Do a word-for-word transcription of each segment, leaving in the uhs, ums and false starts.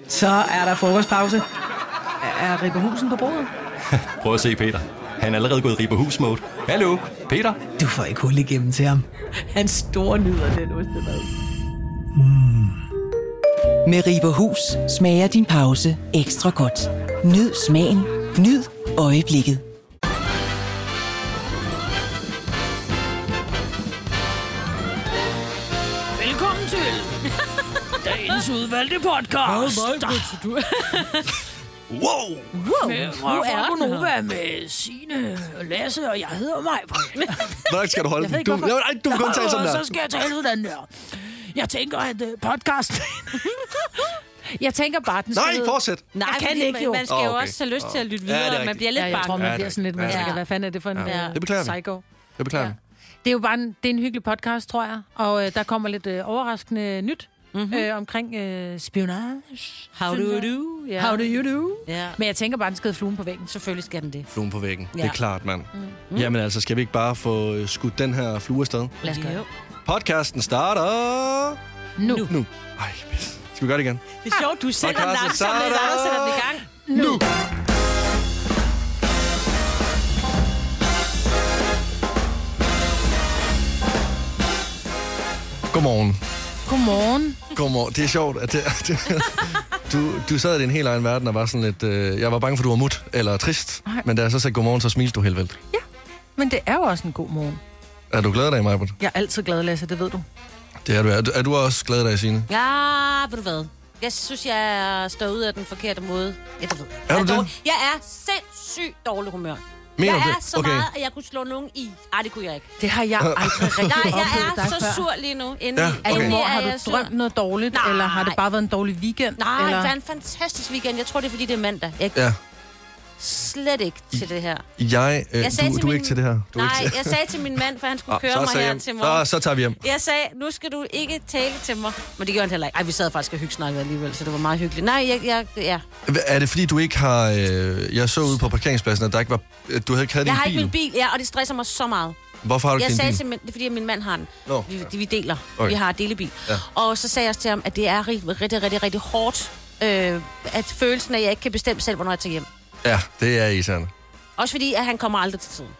Så er der frokostpause. Er Ribberhusen på bordet? Prøv at se Peter. Han er allerede gået i Ribberhus-mode. Hallo, Peter? Du får ikke hul igennem til ham. Han store nyder den ostemad. Mm. Med Ribberhus smager din pause ekstra godt. Nyd smagen. Nyd øjeblikket. Velkommen til dagens udvalgte podcast. Wow! Wow. Med Radio Nova med Signe og Lasse, og jeg hedder Maj. Hvor skal du holde den? Du, nej, du kan kun tale sådan der. Så skal jeg tale sådan der. Jeg tænker, at uh, podcast... Jeg tænker bare, den skal... Nej, fortsæt! Nej, jeg kan ikke jo. Man skal oh, okay. jo også have lyst til at lytte Ja, videre, ja, man bliver lidt ja, bange. jeg tror, man Ja, bliver sådan lidt, man ja. tænker, hvad fanden er det for en Ja. uh, Det beklager vi. psycho? Det beklager Ja. vi. Det er jo bare en, det er en hyggelig podcast, tror jeg, og øh, der kommer lidt øh, overraskende nyt mm-hmm. øh, omkring øh, spionage. How do you do? Yeah. How do you do? Ja. Men jeg tænker bare, den skal fluen på væggen. Selvfølgelig skal den det. Fluen på væggen. Ja. Det er klart, mand. Mm. Jamen altså, skal vi ikke bare få øh, skudt den her flue afsted? Lad os gøre det. Podcasten starter... Nu. Nu. Ej, pis. Skal vi gøre det igen? Det er sjovt, du sætter den Podcasten langsomt, eller starter. der sætter den i gang. Nu! Godmorgen. Godmorgen. Godmorgen. Det er sjovt, at det, det, du, du sad i din helt egen verden og var sådan lidt... Øh, jeg var bange for, du var mut eller trist. Nej. Men da jeg så sagde godmorgen, så smilte du helt vildt. Ja, men det er jo også en god morgen. Er du glad i dag, Majbert? Jeg er altid glad, Lasse, det ved du. Det er du. Er du, er du også glad i dag, Signe? Ja, ved du hvad? Jeg synes, jeg står ud af den forkerte måde. Ja, det ved jeg. Er jeg du det? dårlig. Jeg er sindssygt dårlig humør. Mener jeg du er det? så Okay. meget, at jeg kunne slå nogen i. Ej, det kunne jeg ikke. Det har jeg aldrig rigtig Nej, jeg oplevet er dig så før. sur lige nu. Inden, Ja, Er okay. du, hvor, er har jeg du sur. drømt noget dårligt, Nej. eller har det bare været en dårlig weekend? Nej, eller? det var en fantastisk weekend. Jeg tror, det er, fordi det er mandag. Jeg Ja. slet ikke til det her. Jeg, øh, Jeg sagde du, til du er min- ikke til det her. Du er Nej, ikke til... jeg sagde til min mand, for han skulle Nå, køre så mig sagde her jeg- til morgen. Så, så tager vi hjem. Jeg sagde, nu skal du ikke tale til mig. Men det gjorde han heller ikke. Ej, vi sad faktisk og hyggesnakkede alligevel, så det var meget hyggeligt. Nej, jeg, jeg, ja. Er det fordi, du ikke har... Øh, jeg så ude på parkeringspladsen, at der ikke var... øh, Du havde ikke havde din Jeg har bil. ikke min bil, ja, og det stresser mig så meget. Hvorfor har du Jeg ikke din sagde bil? til min, det er fordi, at min mand har den. Nå. Vi, vi deler. Okay. Vi har delebil. Ja. Og så sagde jeg også til ham, at det er rigtig, rigtig, rigtig, rigtig hårdt. Øh, at følelsen af, at jeg ikke kan bestemme selv, hvornår jeg tager hjem. Ja, det er irriterende. Også fordi, at han kommer aldrig til tiden.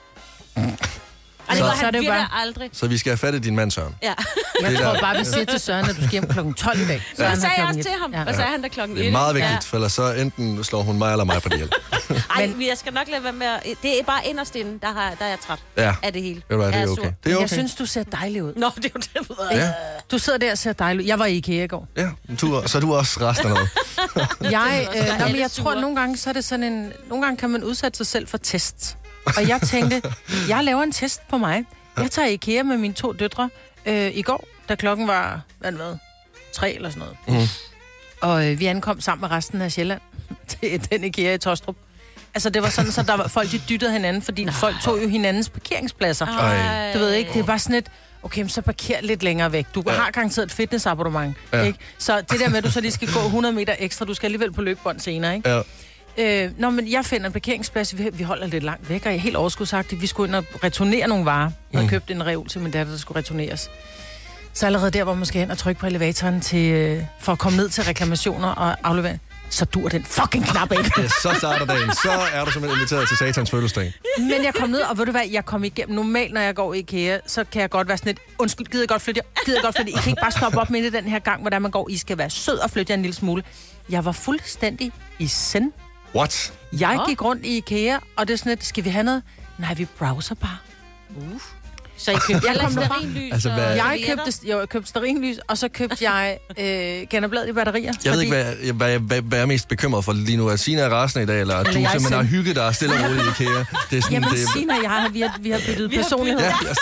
Og det Så- gør Så er han det jo virkelig bare- aldrig. Så vi skal have fat i din mand, Søren. Ja. Jeg Det er tror der. bare, vi siger til Søren, at du skal hjem klokken tolv i dag. Så er det han sagde her jeg klokken også til et. ham. Ja. Og så er han der klokken Det er et. meget vigtigt, for ellers så enten slår hun mig eller mig på det hjælp. Ej, men jeg skal nok lade være med at... Det er bare inderst inde, der, har, der er jeg træt Ja, af det hele. ved du hvad, det Jeg er sur. okay. Det er okay. Jeg synes, du ser dejlig ud. Nå, det er jo det, ved jeg. Ja, Du sidder der og ser dejlig ud. Jeg var i IKEA i går. ja. Du, så er du også resten af noget. Jeg, også øh, være nå, men alle jeg tror, sure. at nogle gange, så er det sådan en... Nogle gange kan man udsætte sig selv for test. Og jeg tænkte, jeg laver en test på mig. Jeg tager i IKEA med mine to døtre øh, i går, da klokken var, hvad det var, tre eller sådan noget. Mhm. Og øh, vi ankom sammen med resten af Sjælland til den IKEA i Tostrup. Altså, det var sådan, så der var folk, de dyttede hinanden, fordi Nej. folk tog jo hinandens parkeringspladser. Ej. Du ved ikke, det er bare sådan et, okay, men så parker lidt længere væk. Du ja. har garanteret et fitnessabonnement, Ja. ja. ikke? Så det der med, at du så lige skal gå hundrede meter ekstra, du skal alligevel på løbebånd senere, ikke? Ja. Øh, nå, men jeg finder en parkeringsplads, vi, vi holder lidt langt væk, og jeg er helt overskudsagtig. Vi skulle ind og returnere nogle varer. Jeg havde Mm. købt en reol til min datter, der skulle returneres. Så allerede der var man måske hen og trykke på elevatoren til, øh, for at komme ned til reklamationer og aflevere. Så dur den fucking knap ikke. Ja, så starter dagen. Så er du simpelthen inviteret til satans fødselsdag. Men jeg kom ned, og ved du hvad, jeg kom igennem. Normalt, når jeg går i IKEA, så kan jeg godt være sådan lidt, undskyld, gider jeg godt flytte jer? Gider jeg godt flytte jer? I kan ikke bare stoppe op midt i den her gang, hvordan man går. I skal være sød og flytte jer en lille smule. Jeg var fuldstændig i send. What? Jeg Nå. gik rundt i IKEA, og det er sådan lidt, skal vi have noget? Nej, vi browser bare. Uh. Så I købte Jeg kom heller derfra. stearinlys Altså, hvad- og Jeg servietter? købte, jo, jeg købte stearinlys, og så købte jeg øh, gennerblad i batterier. Jeg ved ikke, hvad, jeg- hvad, hvad, hvad jeg er mest bekymret for lige nu. Er Sina er rasende i dag, eller at du Eller jeg simpelthen har selv. hygget dig stille og roligt i IKEA? Det er sådan, Jamen, det, Sina og jeg, vi har, vi har byttet Vi har personlighed. ja, altså,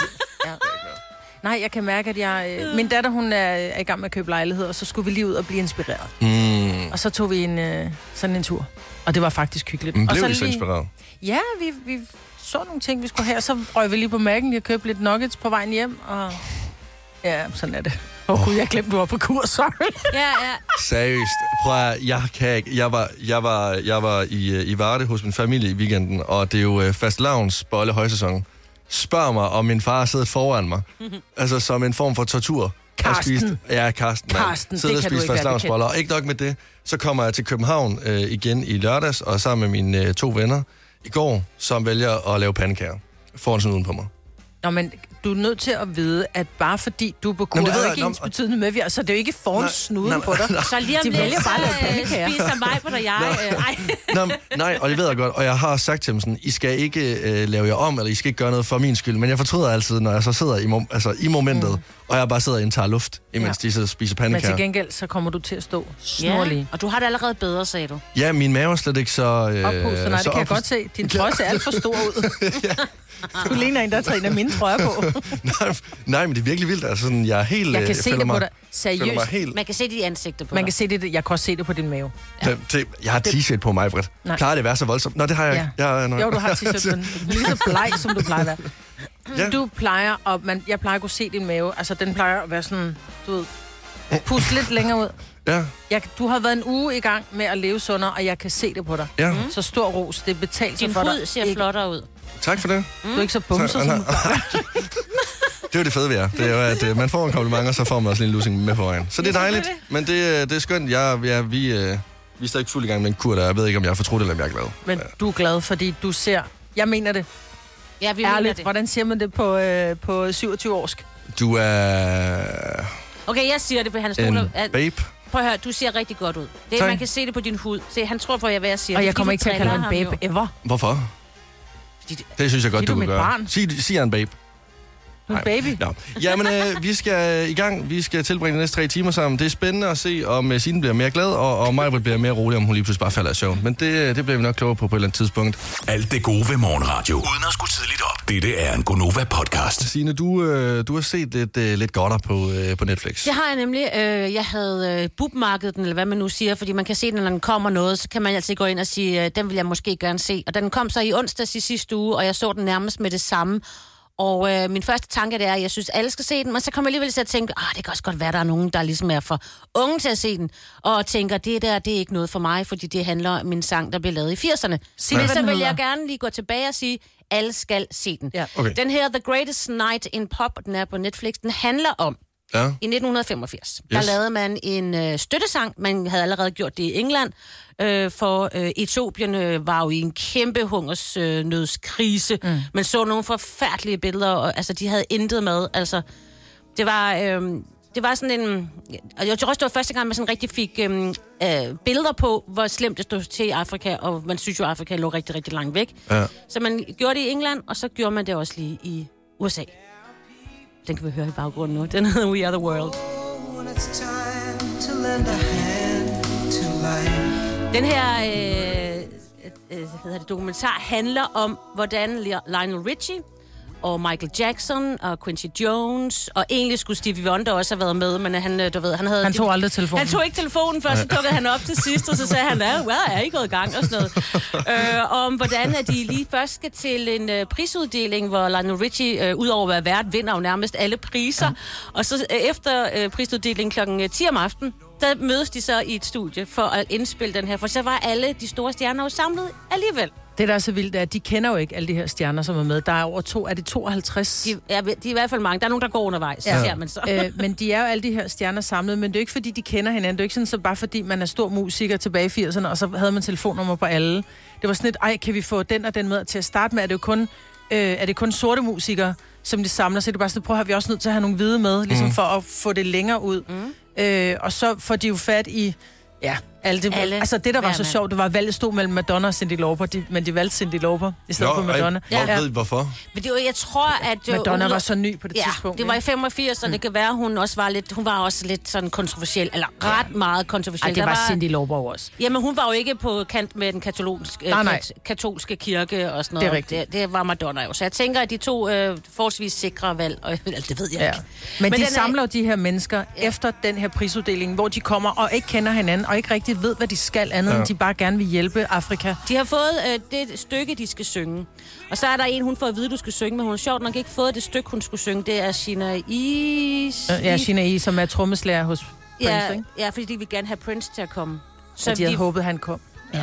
Nej, jeg kan mærke, at jeg... Øh, min datter, hun er, er i gang med at købe lejlighed, og så skulle vi lige ud og blive inspireret. mm, Og så tog vi en, øh, sådan en tur. Og det var faktisk hyggeligt. men og blev så I så inspireret? Ja, vi, vi så nogle ting, vi skulle have. Så røg vi lige på Mac'en. Jeg købte lidt nuggets på vejen hjem, og... Ja, sådan er det. Åh, oh, jeg glemte, du var på kur, sorry. Ja, ja. Seriøst. Prøv at, jeg kan ikke. Jeg var, jeg var, jeg var i, øh, i Varde hos min familie i weekenden, og det er jo øh, fastelavns bolle højsæson. Spørg mig, om min far sidder foran mig. Altså som en form for tortur. Karsten. Spiste, ja, Karsten. Karsten, Sidde og det kan du spise ikke være fastelavnsboller. Og ikke nok med det, så kommer jeg til København øh, igen i lørdags, og sammen med mine øh, to venner i går, som vælger at lave pandekager foran snuden på mig. Nå, men du er nødt til at vide, at bare fordi du er på kur, Nå, det ved er jo jeg, ikke nå, ens betydende med, så det er jo ikke foran Nej, snuden nej, på dig. nej. Så lige om De lidt, vælger så bare at lave øh, pandekager. spiser mig på dig, jeg. Øh, ej. Nå, nej, og det ved jeg godt, og jeg har sagt til dem sådan, I skal ikke øh, lave jer om, eller I skal ikke gøre noget for min skyld, men jeg fortryder altid, når jeg så sidder i, mom- altså, i momentet, mm. og jeg bare sidder og indtager luft, imens ja. de så spiser Men pandekager. til gengæld, så kommer du til at stå Ja, snorlig. og du har det allerede bedre, sagde du. Ja, min mave er slet ikke så... Øh, Oppustet, nej, det så kan jeg oppust- godt se. Din trøje ser alt for stor ud. Du ligner en, der har taget en af mine trøjer på. nej, nej, men det er virkelig vildt. Altså, sådan, jeg er helt... Jeg kan øh, se føler det på mig- dig. føler mig Seriøst. helt... Man kan se de ansigter på Man dig. kan se det, jeg kan også se det på din mave. Ja. Det, det, jeg har t-shirt på mig, Britt. Nej. Plejer det at være så voldsomt? Nå, det har jeg ikke. Ja. Jeg, Jo, du har t-shirt, men lige så bleg, som du plejer at være. Ja. Du plejer, og man, jeg plejer at kunne se din mave. Altså, den plejer at være sådan, du ved, pust lidt længere ud. Ja, Jeg, du har været en uge i gang med at leve sundere, og jeg kan se det på dig. ja. Mm. Så stor ros, det er betalt sig Din for dig. hud ser Ikke- flottere ud. Tak for det. Du er ikke så bumset, som du plejer. Det er jo det fede ved jer. Det er jo, at øh, man får en kompliment, og så får man også en losing med på vejen. Så det er dejligt, men det, øh, det er skønt. Jeg, ja, vi, øh, vi er stadig fuld i gang med en kur, der jeg ved ikke, om jeg er fortrudt, eller om jeg er glad. Men du er glad, fordi du ser... Jeg mener det. Ja, vi mener Ærligt. det. Hvordan siger man det på, øh, på syvogtyve-årsk? Du er Okay, jeg siger det, for han en stoler... at- babe. Prøv at høre, du ser rigtig godt ud. Det, Tak. man kan se det på din hud. Se, han tror på, hvad jeg siger. Og Det er, jeg kommer fordi ikke du til at kalde driller ham ham babe jo. ever. Hvorfor? Fordi- Det synes jeg godt, Sig du, du kan mit gøre. barn? Sig, sig en babe. Nu er baby. Nå. Jamen, øh, vi skal i gang. Vi skal tilbringe de næste tre timer sammen. Det er spændende at se, om uh, Signe bliver mere glad, og, og Majbrit bliver mere rolig, om hun lige pludselig bare falder af søvn. Men det, det bliver vi nok klogere på på et eller andet tidspunkt. Alt det gode ved morgenradio, uden at skulle tidligt op. Dette er en Gonova-podcast. Signe, du, øh, du har set lidt, øh, lidt godter på, øh, på Netflix. Det har jeg nemlig. Øh, jeg havde øh, bookmarket den, eller hvad man nu siger, fordi man kan se den, når den kommer noget, så kan man altid gå ind og sige, øh, den vil jeg måske gerne se. Og den kom så i onsdags i sidste uge, og jeg så den nærmest med det samme. Og øh, min første tanke det er, at jeg synes, alle skal se den, men så kommer jeg alligevel til at tænke, ah, det kan også godt være, der er nogen, der ligesom er for unge til at se den, og tænker, det der, det er ikke noget for mig, fordi det handler om min sang, der blev lavet i firserne. Sig, hvad Så den vil hedder. jeg gerne lige gå tilbage og sige, alle skal se den. Ja. Okay. Den her, The Greatest Night in Pop, den er på Netflix, den handler om, Ja. i nitten femogfirs, yes. der Yes. lavede man en øh, støttesang. Man havde allerede gjort det i England, øh, for øh, Etiopien øh, var jo i en kæmpe hungersnødskrise. Øh, mm. Man så nogle forfærdelige billeder, og altså, de havde intet med. Altså, det var... Øh, det var sådan en... Og jeg tror også, det var første gang, man sådan rigtig fik øh, øh, billeder på, hvor slemt det stod til i Afrika, og man synes jo, at Afrika lå rigtig, rigtig langt væk. Ja. Så man gjorde det i England, og så gjorde man det også lige i U S A. Den kan vi høre i baggrunden nu. Den hedder We Are The World. Den her øh, øh, hvad hedder det, dokumentar handler om, hvordan Lionel Richie og Michael Jackson og Quincy Jones, og egentlig skulle Stevie Wonder også have været med, men han, øh, du ved, han havde... Han tog aldrig telefonen. Han tog ikke telefonen først, så dukkede han op til sidst, og så sagde han, ja, well, jeg er ikke gået i gang, og sådan noget. øh, om hvordan at de lige først skal til en øh, prisuddeling, hvor Lionel Richie, øh, udover at være vært, vinder jo nærmest alle priser. Ja. Og så øh, efter øh, prisuddelingen klokken ti om aftenen, der mødes de så i et studie for at indspille den her, for så var alle de store stjerner jo samlet alligevel. Det, der er så vildt, er, at de kender jo ikke alle de her stjerner, som er med. Der er over to, er det tooghalvtreds? De er, de er i hvert fald mange. Der er nogen, der går undervejs, ja. Ser man så. øh, men de er jo alle de her stjerner samlet, men det er jo ikke, fordi de kender hinanden. Det er jo ikke sådan, så bare fordi man er stor musiker tilbage i firserne, og så havde man telefonnummer på alle. Det var sådan et, ej, kan vi få den og den med? Til at starte med er det jo kun, øh, er det kun sorte musikere, som de samler. Så det er bare sådan, prøv at høre, vi er også nødt til at have nogle hvide med, ligesom mm. for at få det længere ud. Mm. Øh, og så får de jo fat i... Ja, alle det, alle, altså det, der var så mand. sjovt, det var, at valget stod mellem Madonna og Cyndi Lauper, de, men de valgte Cyndi Lauper i stedet for Madonna. Ej, hvor ved I, hvorfor? Men det var, jeg tror, at... øh, Madonna hun- var så ny på det Ja, tidspunkt. det var i ikke? femogfirs, og mm. det kan være, hun også var lidt... Hun var også lidt sådan kontroversiel, eller ret meget kontroversiel. Ej, det Der var Cyndi Lauper også. Jamen, hun var jo ikke på kant med den katolske, Nej, nej. kat, katolske kirke og sådan noget. Det er rigtigt. Det, det var Madonna jo. Så jeg tænker, at de to øh, forholdsvis sikre valg, og altså, det ved jeg Ja. ikke. Men, Men de den er- samler jo de her mennesker ja. efter den her prisuddeling, hvor de kommer og ikke kender hinanden, og ikke rigtig ved, hvad de skal andet, ja. end de bare gerne vil hjælpe Afrika. De har fået øh, det stykke, de skal synge. Og så er der en, hun får at vide, du skal synge, men hun har sjovt nok ikke fået det stykke, hun skulle synge. Det er Shina Is... Ja, Shina E, som er trommeslager hos Prince, ja, ikke? ja, fordi de vil gerne have Prince til at komme. Så de havde de, håbet, han kom. Ja.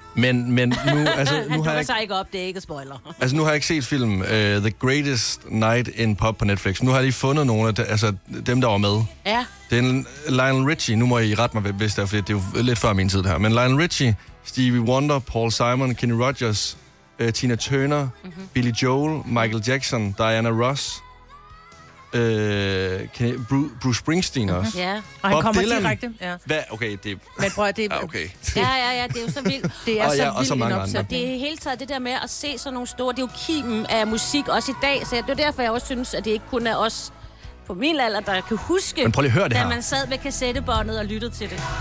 Men, men nu, altså, Han nu har dukker jeg sig ikke, ikke op, det er ikke spoiler. altså, nu har jeg ikke set filmen uh, The Greatest Night in Pop på Netflix. Nu har jeg lige fundet nogle af de, altså, dem, der var med. Ja. Det er en Lionel Richie. Nu må I rette mig, hvis det er, fordi det er jo lidt før min tid her. Men Lionel Richie, Stevie Wonder, Paul Simon, Kenny Rogers, uh, Tina Turner, mm-hmm. Billy Joel, Michael Jackson, Diana Ross, uh, Kenny, Bruce, Bruce Springsteen også. Ja. Og han Bob kommer Dylan. direkte. Ja. Hvad? Okay, det er... Men prøv at det, Ah, okay. Ja, ja, ja, det er jo så vildt. det er Og så ja, og så vildt en mange andre. opsætning. Det er hele taget det der med at se sådan nogle store... Det er jo kimen af musik også i dag, så det er derfor, jeg også synes, at det ikke kun er os på min alder, der kan huske, Men prøv lige at høre det da her. man sad med kassettebåndet og lyttede til det.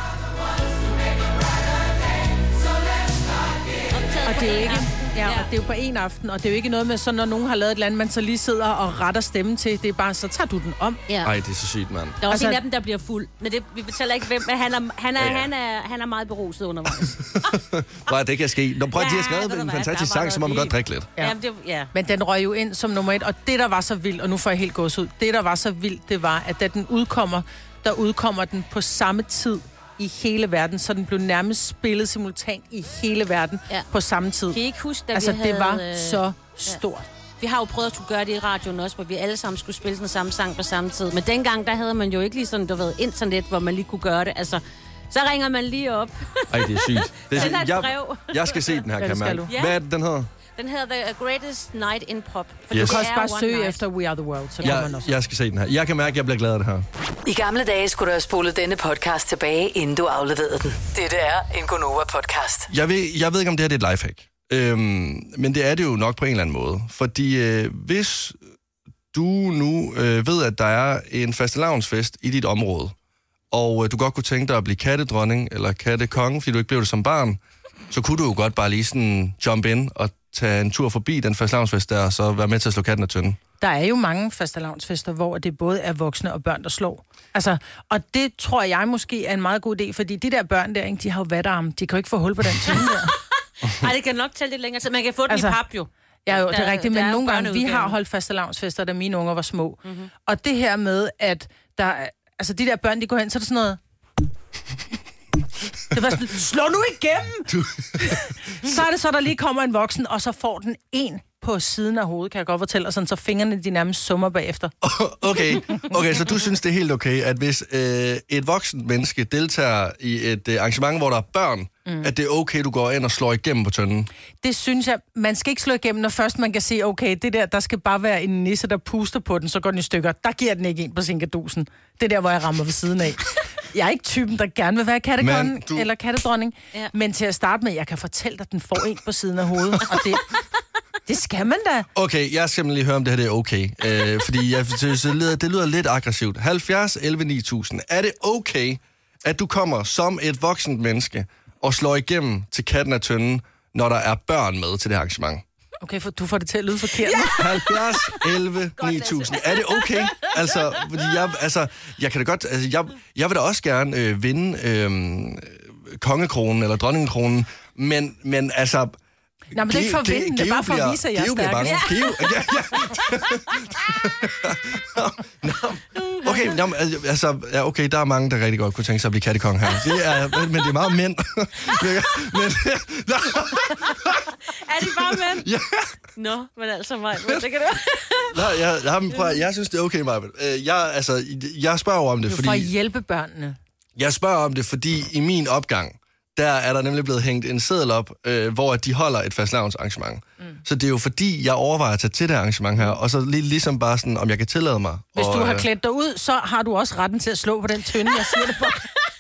Og det er ikke, ja, og det er jo på en aften, og det er jo ikke noget med, så når nogen har lavet et eller andet, man så lige sidder og retter stemmen til. Det er bare, så tager du den om. Ja. Ej, det er så sygt, mand. Der er også Altså- en af dem, der bliver fuld. Men det, vi fortæller ikke, hvem, men han er, han er, Ja, ja. han er, han er meget beruset undervejs. Prøv, det kan ske. Nå, prøv, Ja, de har skrevet ved du en hvad, fantastisk der var sang, så må man noget godt drikke lidt. Ja. Jamen, det, ja. Men den røg jo ind som nummer et, og det, der var så vildt, og nu får jeg helt gås ud, det, der var så vildt, det var, at da den udkommer, der udkommer den på samme tid i hele verden, så den blev nærmest spillet simultant i hele verden Ja. på samme tid. Kan I ikke huske, da Altså, vi havde... det var øh, så stort. Vi har jo prøvet at skulle gøre det i radioen også, hvor vi alle sammen skulle spille den samme sang på samme tid. Men dengang, der havde man jo ikke lige sådan, du ved, internet, hvor man lige kunne gøre det. Altså, så ringer man lige op. Ej, det er sygt. Det er Send sygt. et Jeg, brev. jeg skal se den her, Ja, kan det jeg skal mærke. du. Ja. Hvad er det, den hedder? Den hedder The Greatest Night in Pop. For Yes. Du kan også er bare one søge night. efter We Are The World, så kommer man Jeg, også. jeg skal se den her. Jeg kan mærke, at jeg bliver glad af det her. I gamle dage skulle du have spolet denne podcast tilbage, inden du afleverede den. Dette er en Gonova-podcast. Jeg ved, jeg ved ikke, om det her det er et lifehack. Øhm, men det er det jo nok på en eller anden måde. Fordi øh, hvis du nu øh, ved, at der er en fastelavnsfest i dit område, og øh, du godt kunne tænke dig at blive kattedronning eller kattekonge, fordi du ikke blev det som barn, så kunne du jo godt bare lige sådan jump in og tage en tur forbi den fastelavnsfest der, og så være med til at slå katten af tynden. Der er jo mange fastelavnsfester, hvor det både er voksne og børn, der slår. Altså, og det tror jeg måske er en meget god idé, fordi de der børn der, ikke, de har jo vatterarme. De kan jo ikke få hul på den tynde der. Ej, det kan nok tage lidt længere tid. Man kan få den Altså, i pap jo. Ja, jo, det Der- er rigtigt, der men er nogle gange, vi børneudgaven. har holdt fastelavnsfester, da mine unger var små. Mm-hmm. Og det her med, at der, er- altså de der børn, de går hen, så er det sådan noget... Det var sådan, slå nu igennem! Så er det så, der lige kommer en voksen, og så får den en på siden af hovedet, kan jeg godt fortælle, og sådan, så fingrene de nærmest summer bagefter. Okay, okay, så du synes, det er helt okay, at hvis øh, et voksen menneske deltager i et øh, arrangement, hvor der er børn, mm. at det er okay, du går ind og slår igennem på tønden? Det synes jeg, man skal ikke slå igennem, når først man kan se, okay, det der, der skal bare være en nisse, der puster på den, så går den i stykker. Der giver den ikke en på sinkadusen. Det er der, hvor jeg rammer ved siden af. Jeg er ikke typen, der gerne vil være kattekonge Men du- eller kattedronning, Ja. men til at starte med, jeg kan fortælle dig, at den får en på siden af hovedet, og det, det skal man da. Okay, jeg skal simpelthen lige høre, om det her det er okay. Øh, fordi jeg synes, det lyder, det lyder lidt aggressivt. halvfjerds elleve ni tusind. Er det okay, at du kommer som et voksent menneske og slår igennem til katten af tønden, når der er børn med til det her arrangement? Okay, for du får det til at lyde forkert. Ja. halvfjerds elleve ni tusind. Er det okay? Altså, fordi jeg, altså, jeg kan da godt, altså, jeg, jeg vil da også gerne øh, vinde øh, kongekronen eller dronningekronen, men, men altså... Nå, men det er ikke for at Ge- vinde, det er Geo bare for at bliver- vise, at jeg er Geo bliver stærkest. bange. Geo, ja, ja. Nå, nå. Okay, nå, men, altså, ja, okay, der er mange, der rigtig godt kunne tænke sig at blive kattekong her. Det er, men det er meget mænd. men, men, Er de bare mænd? ja. Nå, men altså mig. Det kan det Nej, jeg, jeg, prøv, at- jeg synes, det er okay, Maja. Jeg, altså, jeg spørger om det, Det er for at fordi... hjælpe børnene. Jeg spørger om det, fordi i min opgang, der er der nemlig blevet hængt en seddel op, øh, hvor de holder et fastelavnsarrangement. Mm. Så det er jo fordi, jeg overvejer at tage til det arrangement her, og så lige, ligesom bare sådan, om jeg kan tillade mig. Hvis og, du har øh, klædt dig ud, så har du også retten til at slå på den tynde, jeg siger det på.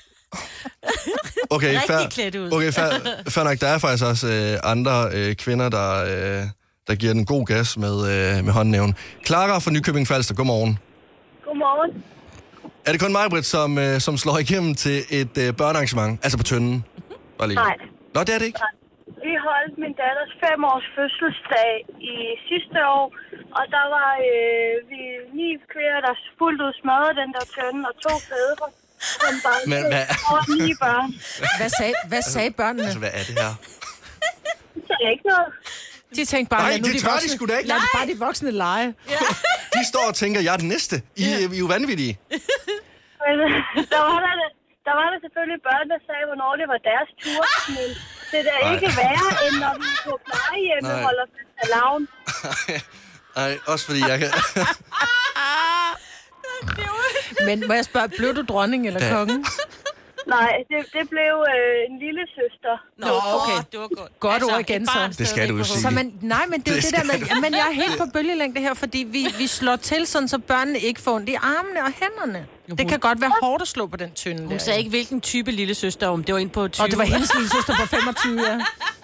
Okay, Rigtig fair, klædt ud. okay, fair, fair nok. Der er faktisk også øh, andre øh, kvinder, der, øh, der giver den god gas med, øh, med håndnæven. Clara fra Nykøbing Falster, godmorgen. Godmorgen. Er det kun mig, Britt, som, øh, som slår igennem til et øh, børnearrangement? Altså på tønden? Bare lige. Nej. Nå, det er det ikke. Vi holdt min datters fem års fødselsdag i sidste år, og der var øh, vi ni kvinder, der fuldt ud smadrede den der tønde, og to fædre, som bare Men hvad- over ni børn. Hvad sagde, hvad sagde børnene? Altså, hvad er det her? Så er ikke noget. De tænkte bare, Nej, lad nu det de tør de voksne, sgu da ikke. lad bare de voksne lege. De står og tænker, jeg er den næste. I, I er jo vanvittige. Men der var der, der var der selvfølgelig børn, der sagde, hvornår det var deres tur. Men det er da Nej. ikke værre, end når vi på plejehjemme Nej. holder fastelavn. Nej, også fordi jeg kan... Men må jeg spørge, blev du dronning eller Ja. kongen? Nej, det, det blev øh, en lille søster. Nå, okay. Det var godt. Godt ord igen, et barn så. Det skal du jo stadigvæk, sige. Så man, nej, men det er jo det, Det der med, jamen jeg er helt på bølgelængde her, fordi vi, vi slår til sådan, så børnene ikke får ondt i armene og hænderne. Det kan godt være hårdt at slå på den tynde Hun der. sagde ikke, hvilken type lille søster, om det var en på tyve. Og det var hendes lille søster på femogtyve, ja.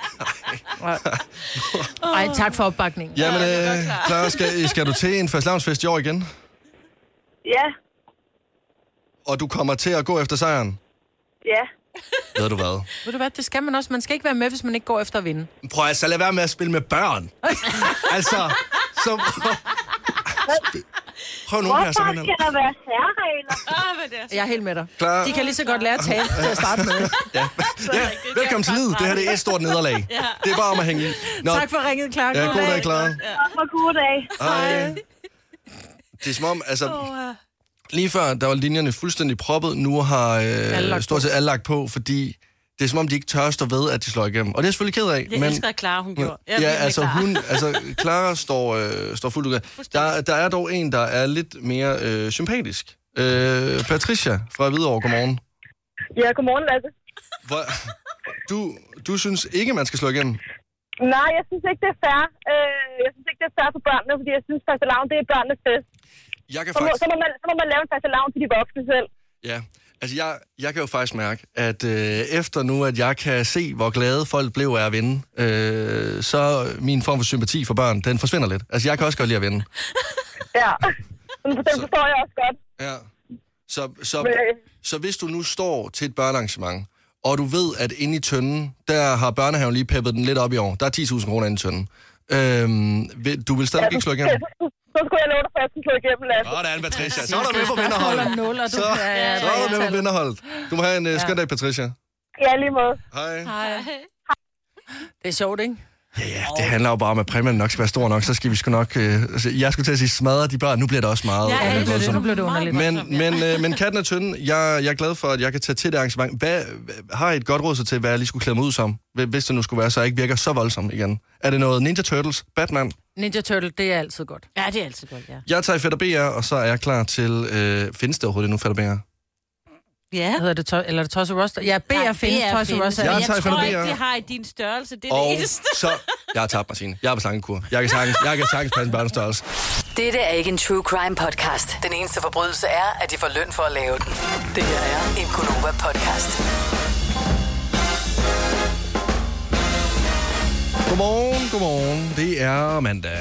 Ej, tak for opbakningen. Jamen, øh, Clara, skal, skal du til en fastelavnsfest i år igen? Ja, Og du kommer til at gå efter sejren? ja. Ved du hvad? Ved du hvad, det skal man også. Man skal ikke være med, hvis man ikke går efter at vinde. Prøv altså at lade være med at spille med børn. Altså, så... Prøv nu her, så Hvorfor han skal der være særregler? Jeg er helt med dig. Klar. De kan lige så godt lære at tale til at starte med. Ja. ja. Velkommen til livet. Det her det er et stort nederlag. Det er bare om at hænge i. Nå, Tak for ringet, Clara. ja, god dag, Clara. Og god dag. Hej. Det er som om, altså... Lige før, der var linjerne fuldstændig proppet. Nu har øh, stort set alle lagt på, fordi det er som om, de ikke tør stå ved, at de slår igennem. Og det er jeg selvfølgelig ked af. Det men, elsker Clara, hun gjorde. Jeg ja, er altså klar. hun, altså Clara står, øh, står fuldt ud af. Der, der er dog en, der er lidt mere øh, sympatisk. Øh, Patricia fra Hvidovre, godmorgen. Ja, godmorgen, Lasse. Hvor, du, du synes ikke, man skal slå igennem? Nej, jeg synes ikke, det er fair. Øh, jeg synes ikke, det er fair for børnene, fordi jeg synes, fastelavn, det er børnenes fest. Jeg kan Så må, faktisk... så, må man, så må man lave en fastelavn til de voksne selv. Ja, altså jeg, jeg kan jo faktisk mærke, at øh, efter nu, at jeg kan se, hvor glade folk blev af at vinde, øh, så min form for sympati for børn, den forsvinder lidt. Altså jeg kan også godt lide at vinde. Ja, men den forstår jeg også godt. Ja. Så, så, Men, øh, så hvis du nu står til et børnearrangement, og du ved, at inde i tønden, der har børnehaven lige peppet den lidt op i år. Der er ti tusind kroner inde i tønden. Øhm, vil- du vil stadig ikke slå igennem? så, så skulle jeg love dig for, at jeg skulle slå igennem, Lasse. Sådan, Patricia. Så er der med på vinderholdet. Holder nul, og du Så, kan... Ja, så er der med på vinderholdet. Du må have en uh, skøn dag, Patricia. Ja, lige måde. Hej. Det er sjovt, ikke? Ja, ja, det handler jo bare om, at præmien nok skal være stor nok, så skal vi sgu nok... Øh, altså, jeg skulle til at sige smadre de børn, nu bliver det også meget... Ja, øh, det er det. voldsomt. Nu bliver det underligt. Men, men, øh, men katten er tynden. Jeg, jeg er glad for, at jeg kan tage til det arrangement. Hvad, har I et godt råd så til, hvad jeg lige skulle klæde mig ud som? Hvis det nu skulle være, så jeg ikke virker så voldsom igen. Er det noget Ninja Turtles? Batman? Ninja Turtle, det er altid godt. Ja, det er altid godt, ja. Jeg tager Fætter B R, og så er jeg klar til... Øh, findes det overhovedet nu, Fætter B R? Ja. Hedder det, to- eller er det Toys R Us? Ja, B R findes, Toys R Us. Jeg er- tager Jeg tror Fætter ikke, B R. de har i din størrelse. Det er Og det eneste. så... Jeg har tabt mig, Signe. Jeg er på slangekur. Jeg kan sagtens, jeg kan sagtens passe en børnestørrelse. Dette er ikke en true crime podcast. Den eneste forbrydelse er, at de får løn for at lave den. Det her er en Gunova podcast. Godmorgen, godmorgen. Det er mandag.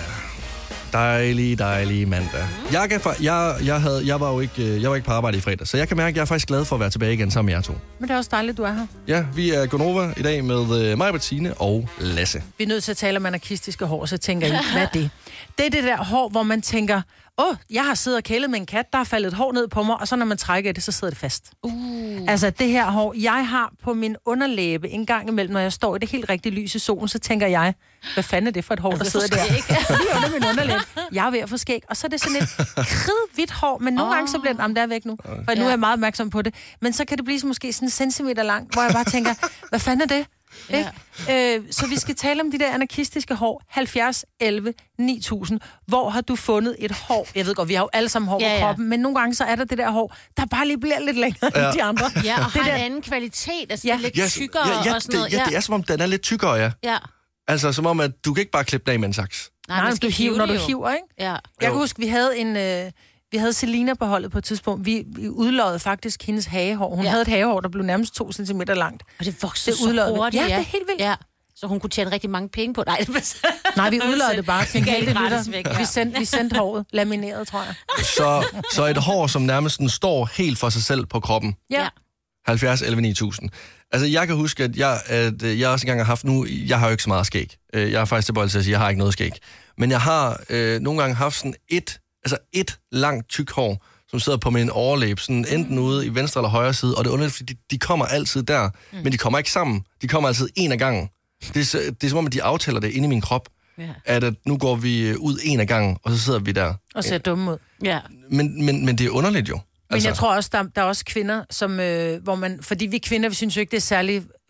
Dejlig, dejlig mandag. Jeg, kan fa- jeg, jeg, havde, jeg, var jo ikke, jeg var ikke på arbejde i fredag, så jeg kan mærke, at jeg er faktisk glad for at være tilbage igen sammen med jer to. Men det er også dejligt, du er her. Ja, vi er Gonova i dag med uh, mig, Bettine og Lasse. Vi er nødt til at tale om anarkistiske hår, så tænker I, hvad er det? Det er det der hår, hvor man tænker, åh, oh, jeg har siddet og kælet med en kat, der er faldet et hår ned på mig, og så når man trækker i det, så sidder det fast. Uh. Altså det her hår, jeg har på min underlæbe en gang imellem, når jeg står i det helt rigtige lys i solen, så tænker jeg, hvad fanden er det for et hår, der sidder der? Lige under min underlæbe. Jeg er ved at få skæg, og så er det sådan et kridhvidt hår, men nogle oh. gange så bliver det, jamen, der er væk nu, for nu er jeg meget opmærksom på det. Men så kan det blive så måske sådan en centimeter langt, hvor jeg bare tænker, hvad fanden er det? Ja. Øh, så vi skal tale om de der anarkistiske hår. halvfjerds elleve ni tusind. Hvor har du fundet et hår? Jeg ved godt, vi har jo alle sammen hår Ja, på ja. kroppen, men nogle gange så er der det der hår, der bare lige bliver lidt længere ja. end de andre. Ja, og det har der... en anden kvalitet. Altså, Ja. ja. lidt Ja, tykkere ja, ja, og sådan noget. det, ja, det er som om, den er lidt tykkere, ja. ja. Altså, som om, at du kan ikke bare klippe den af med en saks. Nej, Nej, man men skal du hiver, når det du jo. hiver, ikke? Ja. Jeg kan Jo. huske, vi havde en... Øh, vi havde Selina på holdet på et tidspunkt. Vi, vi udløjede faktisk hendes hagehår. Hun Ja. havde et hagehår, der blev nærmest to centimeter langt. Og det voksede Det så udløjede. hurtigt. Ja, det er helt vildt. Ja. Så hun kunne tjene rigtig mange penge på. Nej, det var... Nej, vi udløjede det bare til en gav heldig det gratis lytter. væk, ja. Vi sendte, vi sendte håret lamineret, tror jeg. Så, så et hår, som nærmest sådan står helt for sig selv på kroppen. Ja. halvfjerds elleve ni tusind. Altså, jeg kan huske, at jeg, at øh, jeg også engang har haft nu... Jeg har jo ikke så meget skæg. Øh, Jeg er faktisk tilbøjelig til at sige, at jeg har ikke noget skæg. Men jeg har øh, nogle gange haft sådan et, altså et langt tyk hår, som sidder på min overlæb, sådan enten ude i venstre eller højre side, og det er underligt, fordi de, de kommer altid der, mm. men de kommer ikke sammen. De kommer altid en af gangen. Det er, så- det er som om, at de aftaler det inde i min krop, Ja. at, at nu går vi øh, ud en af gangen, og så sidder vi der. Og ser dumme ud. Ja. Men, men, men det er underligt jo. Men jeg tror også, der, der er også kvinder, som, øh, hvor man... Fordi vi kvinder, vi synes jo ikke, det er særlig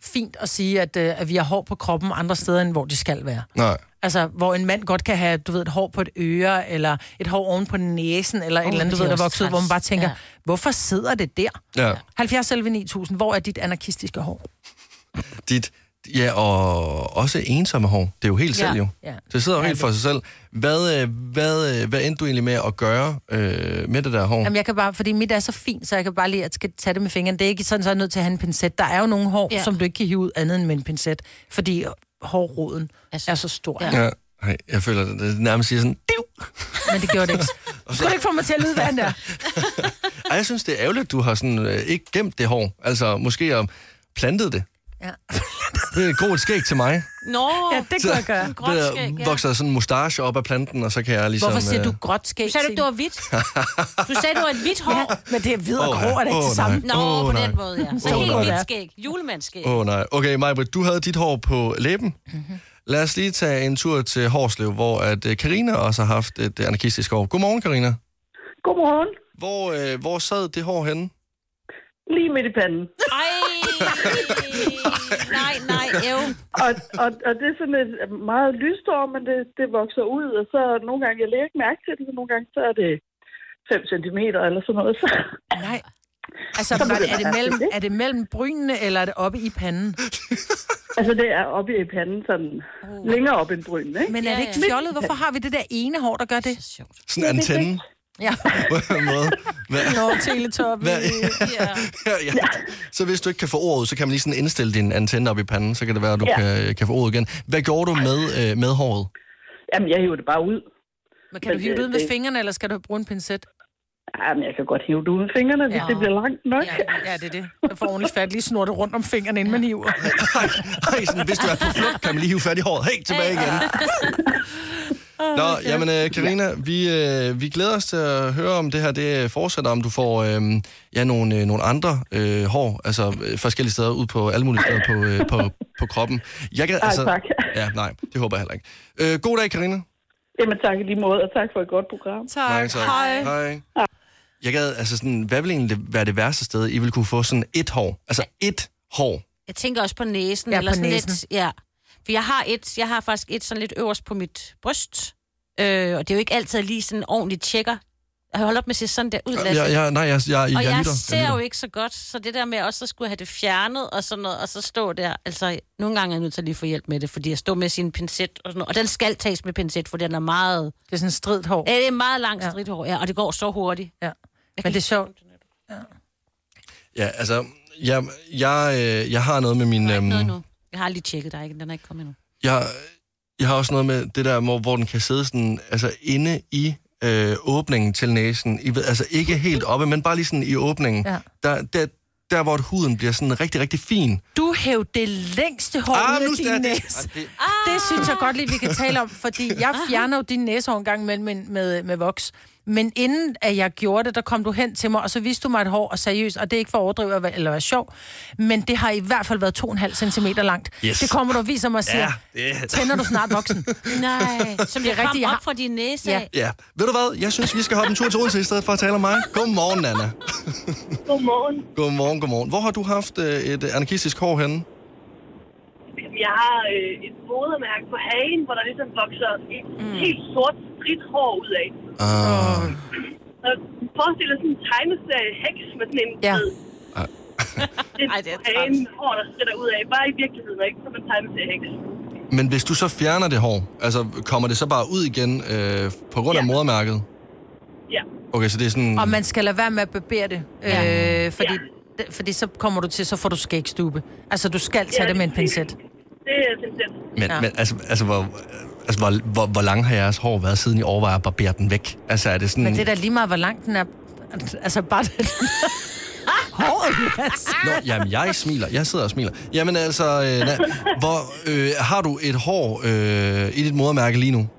fint at sige, at, øh, at vi har hår på kroppen andre steder, end hvor de skal være. Nej. Altså, hvor en mand godt kan have, du ved, et hår på et øre, eller et hår oven på næsen, eller oh, et eller andet, du ved, der vokser ud, hvor man bare tænker, ja. hvorfor sidder det der? Ja. halvfjerds elleve ni tusind, hvor er dit anarkistiske hår? Dit, ja, og også ensomme hår. Det er jo helt ja. selv jo. Ja. Det sidder jo ja, helt for sig selv. Hvad, hvad, hvad endte du egentlig med at gøre øh, med det der hår? Jamen, jeg kan bare, fordi mit er så fint, så jeg kan bare lige at skal tage det med fingrene. Det er ikke sådan, så jeg er nødt til at have en pincet. Der er jo nogle hår, ja. som du ikke kan hive ud andet end med en pincet, fordi hårroden altså, er så stor. Ja. Ja. Ej, jeg føler, det nærmest siger sådan, div! Men det gjorde det ikke. Du skulle ikke få mig til at lyde, hvad han der. Ej, jeg synes, det er ærgerligt, at du har sådan, øh, ikke gemt det hår. Altså, måske at plantet det. Ja. Det er et godt skæg til mig. Nå, ja, det kunne jeg gøre. Gråt skæg, ja. Vokser sådan en mustache op af planten, og så kan jeg ligesom... Hvorfor siger du gråt skæg? Du sagde, du, det var hvidt. Du sagde, det var et hvidt hår. Ja, men det er hvid og grå, er det ikke oh, det samme? Nå, oh, på nej. den måde, ja. Så oh, helt hvidt skæg. Julemandsskæg. Åh oh, nej. Okay, Majbrit, du havde dit hår på læben. Mm-hmm. Lad os lige tage en tur til Hårslev, hvor at Karina også har haft et anarkistisk hår. Godmorgen, Karina. Godmorgen. Hvor, øh, hvor sad det hår henne? Lige midt i panden. Ej, nej, nej, ev. Og, og, og det er sådan et meget lyst hår, men det, det vokser ud, og så nogle gange, jeg lægger ikke mærke til det, så nogle gange, så er det fem centimeter eller sådan noget. Så. Nej. Altså, er det, er, det mellem, er det mellem brynene, eller er det oppe i panden? Altså, det er oppe i panden, sådan oh. længere op end brynene, ikke? Men er det ikke fjollet? Hvorfor har vi det der ene hår, der gør det? Sådan en antenne? Ja. På en måde. Nå, teletoppen. Ja. Ja, ja. Så hvis du ikke kan få ordet, så kan man lige sådan indstille din antenne op i panden, så kan det være, at du ja. kan, kan få ordet igen. Hvad gjorde du med, øh, med håret? Jamen, jeg hiver det bare ud. Men kan Men du hive det ud med det... fingrene, eller skal du bruge en pincet? Jamen, jeg kan godt hive det ud med fingrene, hvis ja. det bliver langt nok. Ja, ja, det er det. Jeg får ordentligt fat, lige snurre det rundt om fingrene, inden man hiver. Ej, sådan, hvis du er på flugt, kan man lige hive fat i håret. Helt tilbage igen. Nå, jamen, Karina, vi, øh, vi glæder os til at høre, om det her det fortsætter, om du får øh, ja, nogle, øh, nogle andre øh, hår, altså øh, forskellige steder ud på alle mulige steder på, øh, på, på kroppen. Jeg kan, altså, Ej, tak. Ja, nej, det håber jeg heller ikke. Øh, god dag, Karina. Jamen, tak i lige måde, og tak for et godt program. Tak. Mange tak. Hej. Hej. Jeg gad, altså sådan, hvad vil egentlig være det værste sted, I vil kunne få sådan et hår? Altså et hår. Jeg tænker også på næsen. Ja, eller på sådan næsen. Lidt, ja. For jeg har et, jeg har faktisk et sådan lidt øverst på mit bryst. Øh, og det er jo ikke altid lige sådan ordentligt tjekker. Jeg har holdt op med at se sådan der ud, Lasse. Ja, ja, nej, jeg, jeg, jeg, og jeg, jeg lytter. ser jeg jo ikke så godt, så det der med også at skulle have det fjernet og sådan noget, og så stå der. Altså, nogle gange er jeg nødt til at lige få hjælp med det, fordi jeg står med sin pincet og sådan noget. Og den skal tages med pincet, for den er meget... Det er sådan en stridt hår. Ja, det er meget langt stridt hår, ja, og det går så hurtigt. Ja. Men det er sjovt. Ja, ja altså, jeg, jeg, jeg har noget med min... Jeg har ikke øhm, noget nu. Jeg har lige tjekket, der ikke, den er ikke kommet endnu. Jeg, jeg har også noget med det der, hvor, hvor den kan sidde sådan, altså inde i øh, åbningen til næsen. I ved, altså ikke helt oppe, men bare lige sådan i åbningen. Ja. Der, der, der, hvor huden bliver sådan rigtig, rigtig fin. Du hæv det længste hår ah, ud af din næse. Det, det, det synes jeg godt lige, vi kan tale om, fordi jeg fjerner jo din næsehår en gang med, med, med, med voks. Men inden at jeg gjorde det, der kom du hen til mig, og så viste du mig et hår, og seriøst, og det er ikke for at overdrive eller være sjov, men det har i hvert fald været to komma fem centimeter langt. Yes. Det kommer du og viser mig og siger, ja, det... tænder du snart voksen? Nej, som det er rigtigt, op fra din næse ja. ja. Ved du hvad? Jeg synes, vi skal hoppe en tur til Odense i stedet for at tale om mig. Godmorgen, Anna. Godmorgen. Godmorgen, godmorgen. Hvor har du haft øh, et anarkistisk hår henne? Jeg har øh, et modermærke på hagen, hvor der ligesom vokser et mm. helt sort stridt hår ud af. Uh. Så forestil dig sådan en tegneserie heks med sådan en ja. uh. det er, Ej, det er hagen hår, der stritter ud af. Bare i virkeligheden, ikke som en tegneserie heks. Men hvis du så fjerner det hår, altså kommer det så bare ud igen øh, på grund ja. af modermærket? Ja. Okay, så det er sådan... Og man skal lade være med at barbere det, ja. øh, fordi, ja. fordi så kommer du til, så får du skægstube. Altså, du skal tage ja, det med en pincet. Det er pincet. Men, ja. men altså, altså, hvor, altså hvor, hvor, hvor lang har jeres hår været, siden I overvejer at barbere den væk? Altså, er det sådan... Men det er da lige meget, hvor lang den er. Altså, bare det... Håret, Nå, jamen, jeg smiler. Jeg sidder og smiler. Jamen altså, øh, na, hvor, øh, har du et hår øh, i dit modermærke lige nu?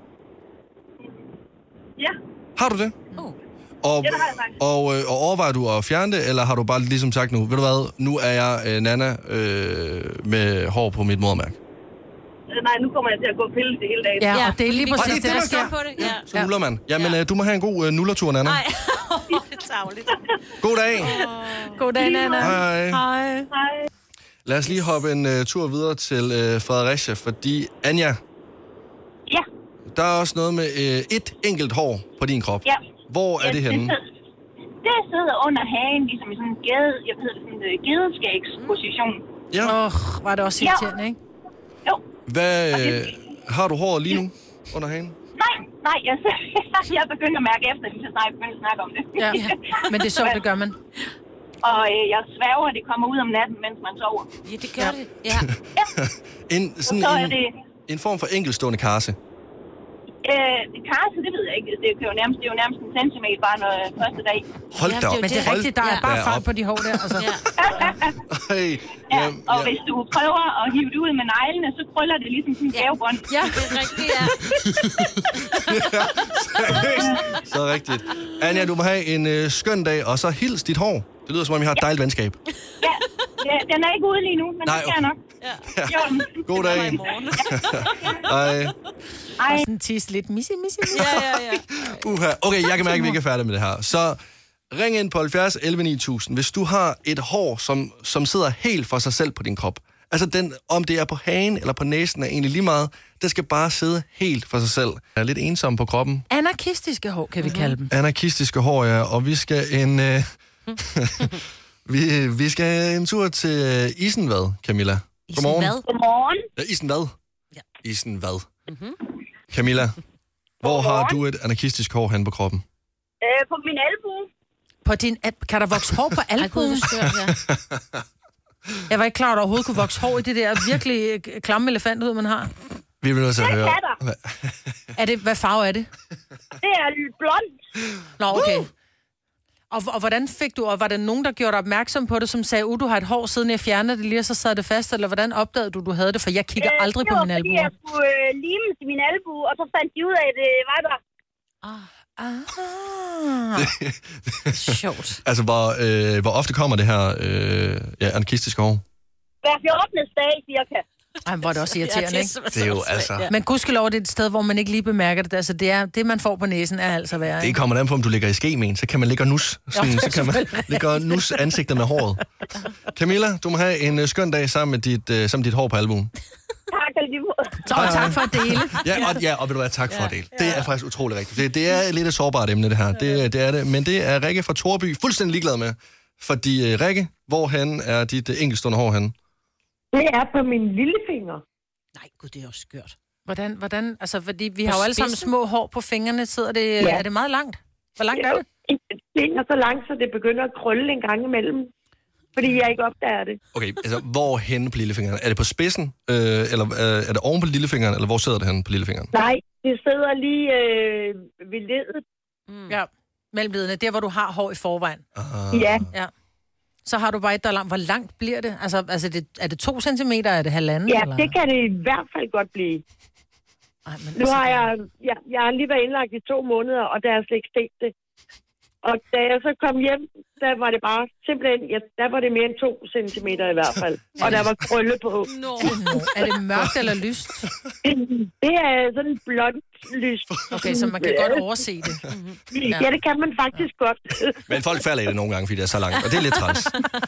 Ja. Har du det? Uh. Og, ja, det har jeg faktisk. Og, øh, og overvejer du at fjerne det, eller har du bare ligesom sagt nu, ved du hvad, nu er jeg øh, Nana øh, med hår på mit modermærke? Nej, nu kommer jeg til at gå og pille det hele dagen. Ja, og det er lige præcis det, det, det, der sker på det. Ja. Så nuller man. Jamen, ja. øh, du må have en god øh, nullertur, Nana. Nej, det er tavligt. God dag. Oh. God dag, Nana. Hej. Hej. Hej. Lad os lige hoppe en uh, tur videre til uh, Fredericia, fordi Anja, Ja. der er også noget med uh, et enkelt hår på din krop. Ja. Hvor er Ja, det henne? Det sidder, det sidder under hagen, ligesom i sådan en gede, jeg ved, sådan en gedeskægsposition. Ja. Åh, oh, var det også irriterende, ikke? Jo. Hvad, øh, har du hår lige nu under hagen? Nej, nej, jeg, jeg er begyndt at mærke efter, at vi så snart begynder at snakke om det. Ja, men det er så, det gør man. Og øh, jeg sværger, at det kommer ud om natten, mens man sover. Ja, det gør ja. det. Ja. En, sådan så er en, det... en form for enkeltstående karse. Øh, karse, det ved jeg ikke. Det er jo nærmest, det er jo nærmest en centimeter bare når første dag. Hold da op. Men det er rigtigt, der er bare fart på de hår der. Altså. Ja. Hey, Ja, jamen, og ja. hvis du prøver at hive det ud med neglene, så krøller det ligesom sådan en gavebånd. Ja, det er rigtigt, ja. Så rigtigt. Anja, du må have en øh, skøn dag, og så hils dit hår. Det lyder som om, I har et dejligt venskab. Ja, det- den er ikke ude lige nu, men Nej, det skal jeg nok. Ja. Jo. God dag. Hej. Og sådan tisse lidt misse, misse, misse. Ja, ja, ja. Uha. Okay, jeg kan mærke, at vi ikke er færdige med det her. Så ring ind på halvfjerds elleve ni tusind, hvis du har et hår, som, som sidder helt for sig selv på din krop. Altså, den, om det er på hagen eller på næsen, er egentlig lige meget. Det skal bare sidde helt for sig selv. Jeg er lidt ensom på kroppen. Anarkistiske hår, kan vi kalde dem. Anarkistiske hår, ja. Og vi skal en... Øh, vi, vi skal en tur til øh, Isenvad, Camilla. Godmorgen. Hvad? Godmorgen. Ja, Isenvad. Ja. Isenvad. Mm-hmm. Camilla, hvor har du et anarkistisk hår hen på kroppen? Øh, på min albue. På din, kan der vokse hår på Ej, gud, albuen? det skørt, ja. Jeg var ikke klar, at der overhovedet kunne vokse hår i det der virkelig øh, klamme elefanthud, man har. Vi vil nødt til at høre. kan der. Hva- Er det, hvad farve er det? Det er blond. Nå, okay. Og, og hvordan fik du, og var der nogen, der gjorde dig opmærksom på det, som sagde, uh, du har et hår, siden jeg fjernede det lige, og så sad det fast, eller hvordan opdagede du, du havde det? For jeg kigger Øh, aldrig det på var, min albue. fordi jeg skulle øh, lime til min albue, og så fandt de ud af, at det var der. Ah, sjovt. Altså, hvor, øh, hvor ofte kommer det her øh, ja, anarkistiske hår? Hver fjortende dag, cirka. Ej, hvor er det også irriterende, ikke? Det er jo altså... Men gudskelov, det er et sted, hvor man ikke lige bemærker det. Altså, det, er, det man får på næsen, er altså værre. Det Ikke? kommer an på, om du ligger i ske med en. Så kan man ligge og nus. Sådan, Jo, så kan man ligge og nus ansigtet med håret. Camilla, du må have en øh, skøn dag sammen med dit, øh, sammen med dit hår på albuen. Tak, alligevel. Så, og tak for at dele. Ja, og, ja, og vil du være tak for at dele. Det er faktisk utrolig rigtigt. Det, det er lidt et sårbart emne, det her. Det, det er det. Men det er Rikke fra Torby fuldstændig ligeglad med. Fordi, øh, Rikke, hvorhen er dit øh, enkeltstående hår henne? Det er på min lillefinger. Nej, gud, det er også skørt. Hvordan, hvordan, altså, fordi vi På har jo alle sammen spidsen? små hår på fingrene. Sidder det, Ja. er det meget langt? Hvor langt er det? Det er så langt, så det begynder at krølle en gang imellem. Fordi jeg ikke opdager det. Okay, altså, hvor henne på lillefingeren? Er det på spidsen, øh, eller øh, er det oven på lillefingeren, eller hvor sidder det henne på lillefingeren? Nej, det sidder lige øh, ved ledet. Mm. Ja, mellem ledene. Der, hvor du har hår i forvejen. Ah. Ja. Ja. Så har du bare et, der er langt. Hvor langt bliver det? Altså, altså det, er det to centimeter? Er det halvanden? Ja, eller? det kan det i hvert fald godt blive. Ej, men Nu altså, har jeg, jeg, jeg har lige været indlagt i to måneder, og der har jeg slet ikke set det. Og da jeg så kom hjem, der var det bare simpelthen, ja, der var det mere end to centimeter i hvert fald. Og der var krølle på. No. er det mørkt eller lyst? Det er sådan blondt lyst. Okay, så man kan godt overse det. Ja, ja det kan man faktisk godt. Men folk falder i det nogle gange, fordi det er så langt, og det er lidt træls.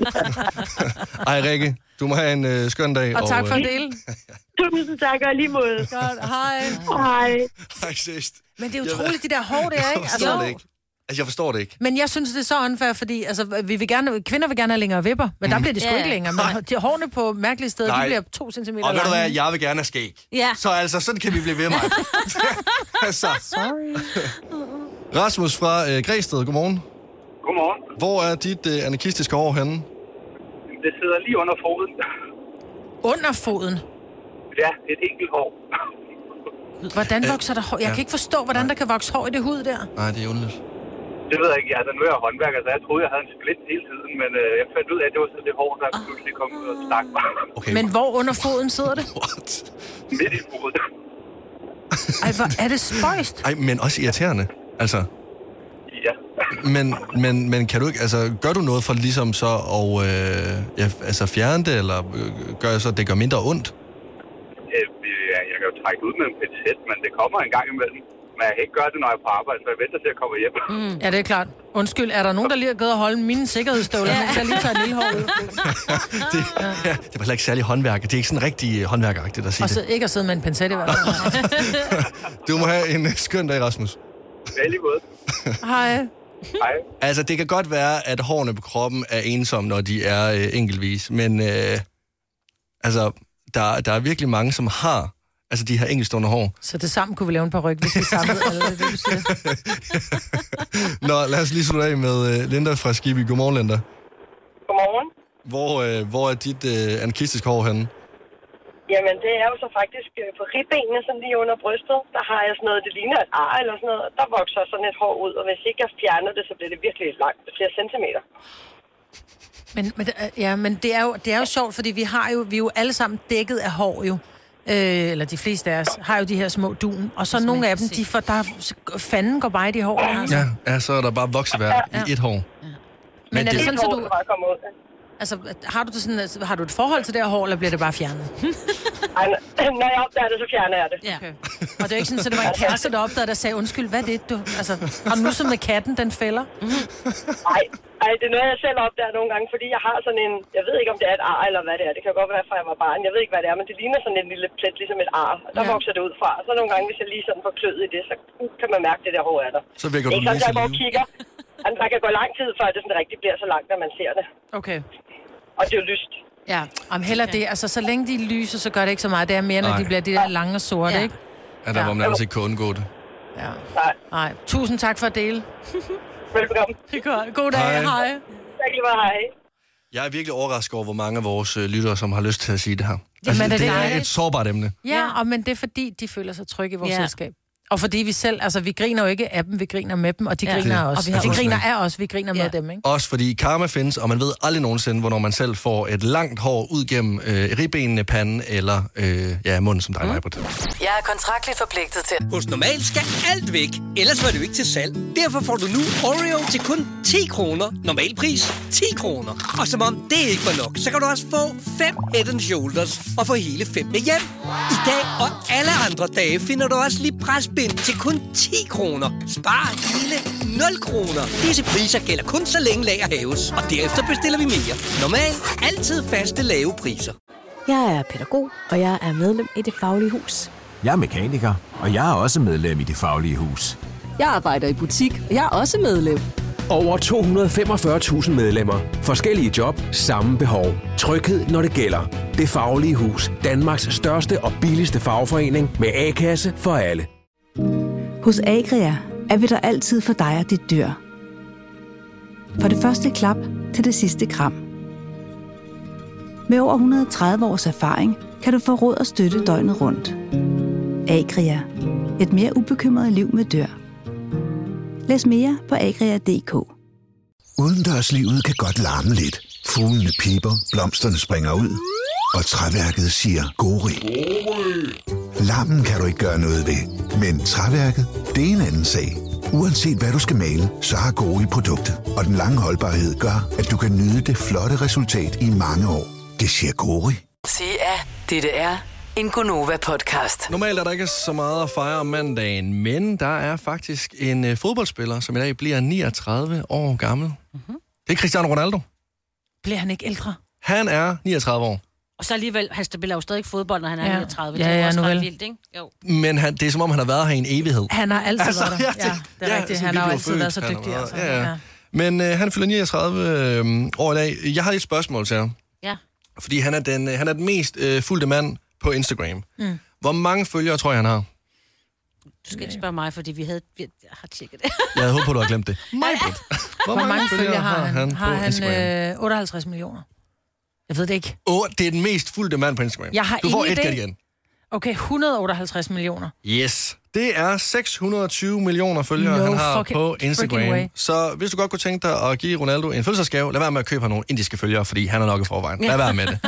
Ej, Rikke, du må have en øh, skøn dag. Og tak for øh, at dele. Tusind tak, og lige måde. Godt, hej. Hej. Hej, sidst. Men det er utroligt, de der hår der, ikke? Jeg forstår det ikke. Altså, jeg forstår det ikke. Men jeg synes, det er så unfair, fordi altså, vi vil gerne, kvinder vil gerne have længere vipper, men mm. der bliver det sgu Ja, ikke ja. længere. Men de hårene på mærkelige steder, Nej. de bliver to centimeter Og ved du lange. hvad, jeg vil gerne have skæg. Ja. Så altså, sådan kan vi blive ved mig. altså. Sorry. Rasmus fra øh, Græsted, godmorgen. Godmorgen. Hvor er dit øh, anarkistiske hår henne? Det sidder lige under foden. Under foden? Ja, et enkelt hår. Hvordan vokser der hår? Jeg kan ikke forstå, hvordan der kan vokse hår i det hud der. Nej, det er underligt. Det ved jeg ikke. Altså, nu er jeg håndværker, så jeg troede, jeg havde en split hele tiden, men øh, jeg fandt ud af, at det var så det hår, der pludselig kom ud og stak mig. Okay. Men hvor under foden sidder det? What? Midt i foden. Ej, hvor er det spøjst? Ej, men også irriterende. Altså. Ja. Men, men, men kan du ikke, altså, gør du noget for ligesom så at øh, ja, altså fjerne det, eller øh, gør så, at det gør mindre ondt? Øh, jeg, jeg kan jo trække ud med en pincet, men det kommer en gang imellem. Men jeg kan ikke gøre det, når jeg er på arbejde, så jeg venter til at komme hjem. Mm. Ja, det er klart. Undskyld, er der nogen, der lige har gået og holdt mine sikkerhedsstøvler, ja. mens jeg lige tager en lille hår ud? det, ja, det var heller ikke særlig håndværker. Det er ikke sådan rigtig håndværkeragtigt at sige og så, det. ikke at sidde med en pincet i hvert fald. Du må have en skøn dag, Rasmus. Ja, lige måde. Hej. Hej. Altså, det kan godt være, at hårene på kroppen er ensomme, når de er øh, enkeltvis. Men øh, altså, der, der er virkelig mange, som har altså de her enkeltstående hår. Så det sammen kunne vi lave en paryk, hvis vi samlede alle det, du siger. Nå, lad os lige slutte af med uh, Linda fra Skibby. Godmorgen, Linda. Godmorgen. Hvor, uh, hvor er dit uh, anarkistisk hår henne? Jamen, det er jo så faktisk uh, på ribbenene, sådan lige under brystet. Der har jeg sådan noget, det ligner et ar eller sådan noget. Der vokser sådan et hår ud, og hvis ikke jeg fjerner det, så bliver det virkelig langt, på flere centimeter. Men, men, ja, men det, er jo, det er jo sjovt, fordi vi har jo, vi er jo alle sammen dækket af hår jo. Øh, eller de fleste af os, har jo de her små dun. Og så nogle af dem, de får, der fanden går bare i de hår. Altså. Ja, ja, så er der bare vokseværk ja. i et hår. Ja. Men, Men er det, det sådan, så du... Altså, har du, det sådan, altså, har du et forhold til det her hår, eller bliver det bare fjernet? Ej, når jeg opdager det, så fjerner jeg det. Ja. Okay. Og det er ikke sådan, at det var en kæreste, der opdagede, der sagde, undskyld, hvad er det, du... Altså, har du nu sådan med katten, den fælder? Nej, Ej, det er noget, jeg selv opdager nogle gange, fordi jeg har sådan en... Jeg ved ikke, om det er et ar, eller hvad det er. Det kan godt være, fra jeg var barn. Jeg ved ikke, hvad det er, men det ligner sådan en lille plet, ligesom et ar. Og der ja. vokser det ud fra. Og så nogle gange, hvis jeg lige sådan får kløet i det, så kan man mærke, det der hår er der. Så vækker du lige sådan, jeg går og kigger. Der kan gå lang tid, før det sådan rigtig bliver så langt, når man ser det. Okay. Og det er jo lyst. Ja, om heller det. Altså, så længe de lyser, så gør det ikke så meget. Det er mere, når Nej. de bliver de der lange og sorte, ja. ikke? Ja, der ja. hvor man nærmest ikke kan undgå det. Ja. Nej. Nej. Tusind tak for at dele. Velbekomme. God dag, hej. hej. Tak lige meget, hej. Jeg er virkelig overrasket over, hvor mange af vores øh, lyttere, som har lyst til at sige det her. Jamen, altså, er det, det er et sårbart emne. Ja, og, men det er fordi, de føler sig trygge i vores ja. selskab. Og fordi vi selv, altså vi griner jo ikke af dem, vi griner med dem, og de ja. griner også. Og vi, har de griner af os, vi griner ja. med dem, ikke? Også fordi karma findes, og man ved aldrig nogensinde, hvornår man selv får et langt hår ud gennem øh, ribbenene, panden eller øh, ja, munden, som dig mm. mig på det. Jeg er kontraktligt forpligtet til. Hos Normal skal alt væk, ellers var det jo ikke til salg. Derfor får du nu Oreo til kun ti kroner. Normal pris ti kroner. Og som om det ikke var nok, så kan du også få fem Head and Shoulders og få hele fem med hjem. I dag og alle andre dage finder du også lige pres til kun ti kroner. Spar hele nul kroner. Disse priser gælder kun så længe lager hæves, og derefter bestiller vi mere. Normalt altid faste lave priser. Jeg er pædagog, og jeg er medlem i Det Faglige Hus. Jeg er mekaniker, og jeg er også medlem i Det Faglige Hus. Jeg arbejder i butik, og jeg er også medlem. Over to hundrede og femogfyrre tusind medlemmer. Forskellige job, samme behov. Tryghed, når det gælder. Det Faglige Hus. Danmarks største og billigste fagforening med A-kasse for alle. Hos Agria er vi der altid for dig og dit dyr. Fra det første klap til det sidste kram. Med over et hundrede og tredive års erfaring kan du få råd og støtte døgnet rundt. Agria. Et mere ubekymret liv med dyr. Læs mere på agria punktum d k. Udendørslivet kan godt larme lidt. Fuglene piper, blomsterne springer ud, og træværket siger gori. Larmen kan du ikke gøre noget ved, men træværket, det er en anden sag. Uanset hvad du skal male, så har Gori produktet, og den lange holdbarhed gør, at du kan nyde det flotte resultat i mange år. Det siger Gori. Sige er, dette er en Gonova-podcast. Normalt er der ikke så meget at fejre om mandagen, men der er faktisk en uh, fodboldspiller, som i dag bliver niogtredive år gammel. Mm-hmm. Det er Cristiano Ronaldo. Bliver han ikke ældre? Han er niogtredive år. Og så alligevel, han spiller jo stadig fodbold, når han er ja. niogtredive. Ja, det er ja, også ret vildt, ikke? Jo. Men han, det er som om, han har været her i en evighed. Han har altid altså, været der. Ja, det er ja, rigtigt. Han har altid været så dygtig. Været, altså. ja, ja. Men øh, han fylder niogtredive øh, år i dag. Jeg har et spørgsmål til ham. Ja. Fordi han er den, han er den mest øh, fulgte mand på Instagram. Mm. Hvor mange følgere tror jeg, han har? Du skal ikke spørge mig, fordi vi, havde, vi har tjekket det. Jeg havde håbet på, du har glemt det. Hvor, Hvor mange, mange følgere har han? han har han øh, otteoghalvtreds millioner? Jeg ved det ikke. Oh, det er den mest fulgte mand på Instagram. Jeg har du får et idé. gæt igen. Okay, et hundrede og otteoghalvtreds millioner. Yes. Det er seks hundrede og tyve millioner følgere, no han har på Instagram. Så hvis du godt kunne tænke dig at give Ronaldo en fødselsdagsgave, lad være med at købe ham nogle indiske følgere, fordi han er nok i forvejen. Lad være med det.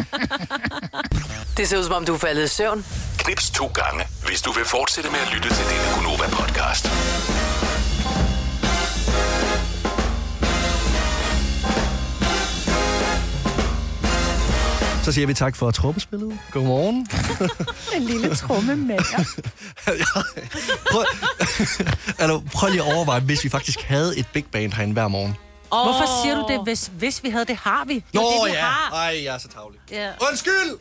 Det ser ud som om, du er faldet i søvn. Knips to gange, hvis du vil fortsætte med at lytte til denne Gonova-podcast. Så siger vi tak for trommespillet. Godmorgen. En lille trommemand. prøv, altså, prøv lige at overveje, hvis vi faktisk havde et big band herinde hver morgen. Oh. Hvorfor siger du det, hvis, hvis vi havde det? Har vi? Nå det, vi ja, har. ej, jeg er så tavlig. Ja. Undskyld!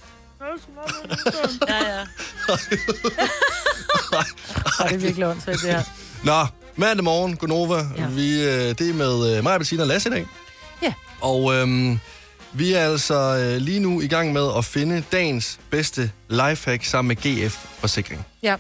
Ja, ja. Ej, det er virkelig åndssvagt, det her. Nå, mandag morgen, Gonova. Ja. Vi, øh, det er med øh, mig, Bettina og Lasse i dag. Ja. Og øhm, vi er altså øh, lige nu i gang med at finde dagens bedste lifehack sammen med G F Forsikring. Ja.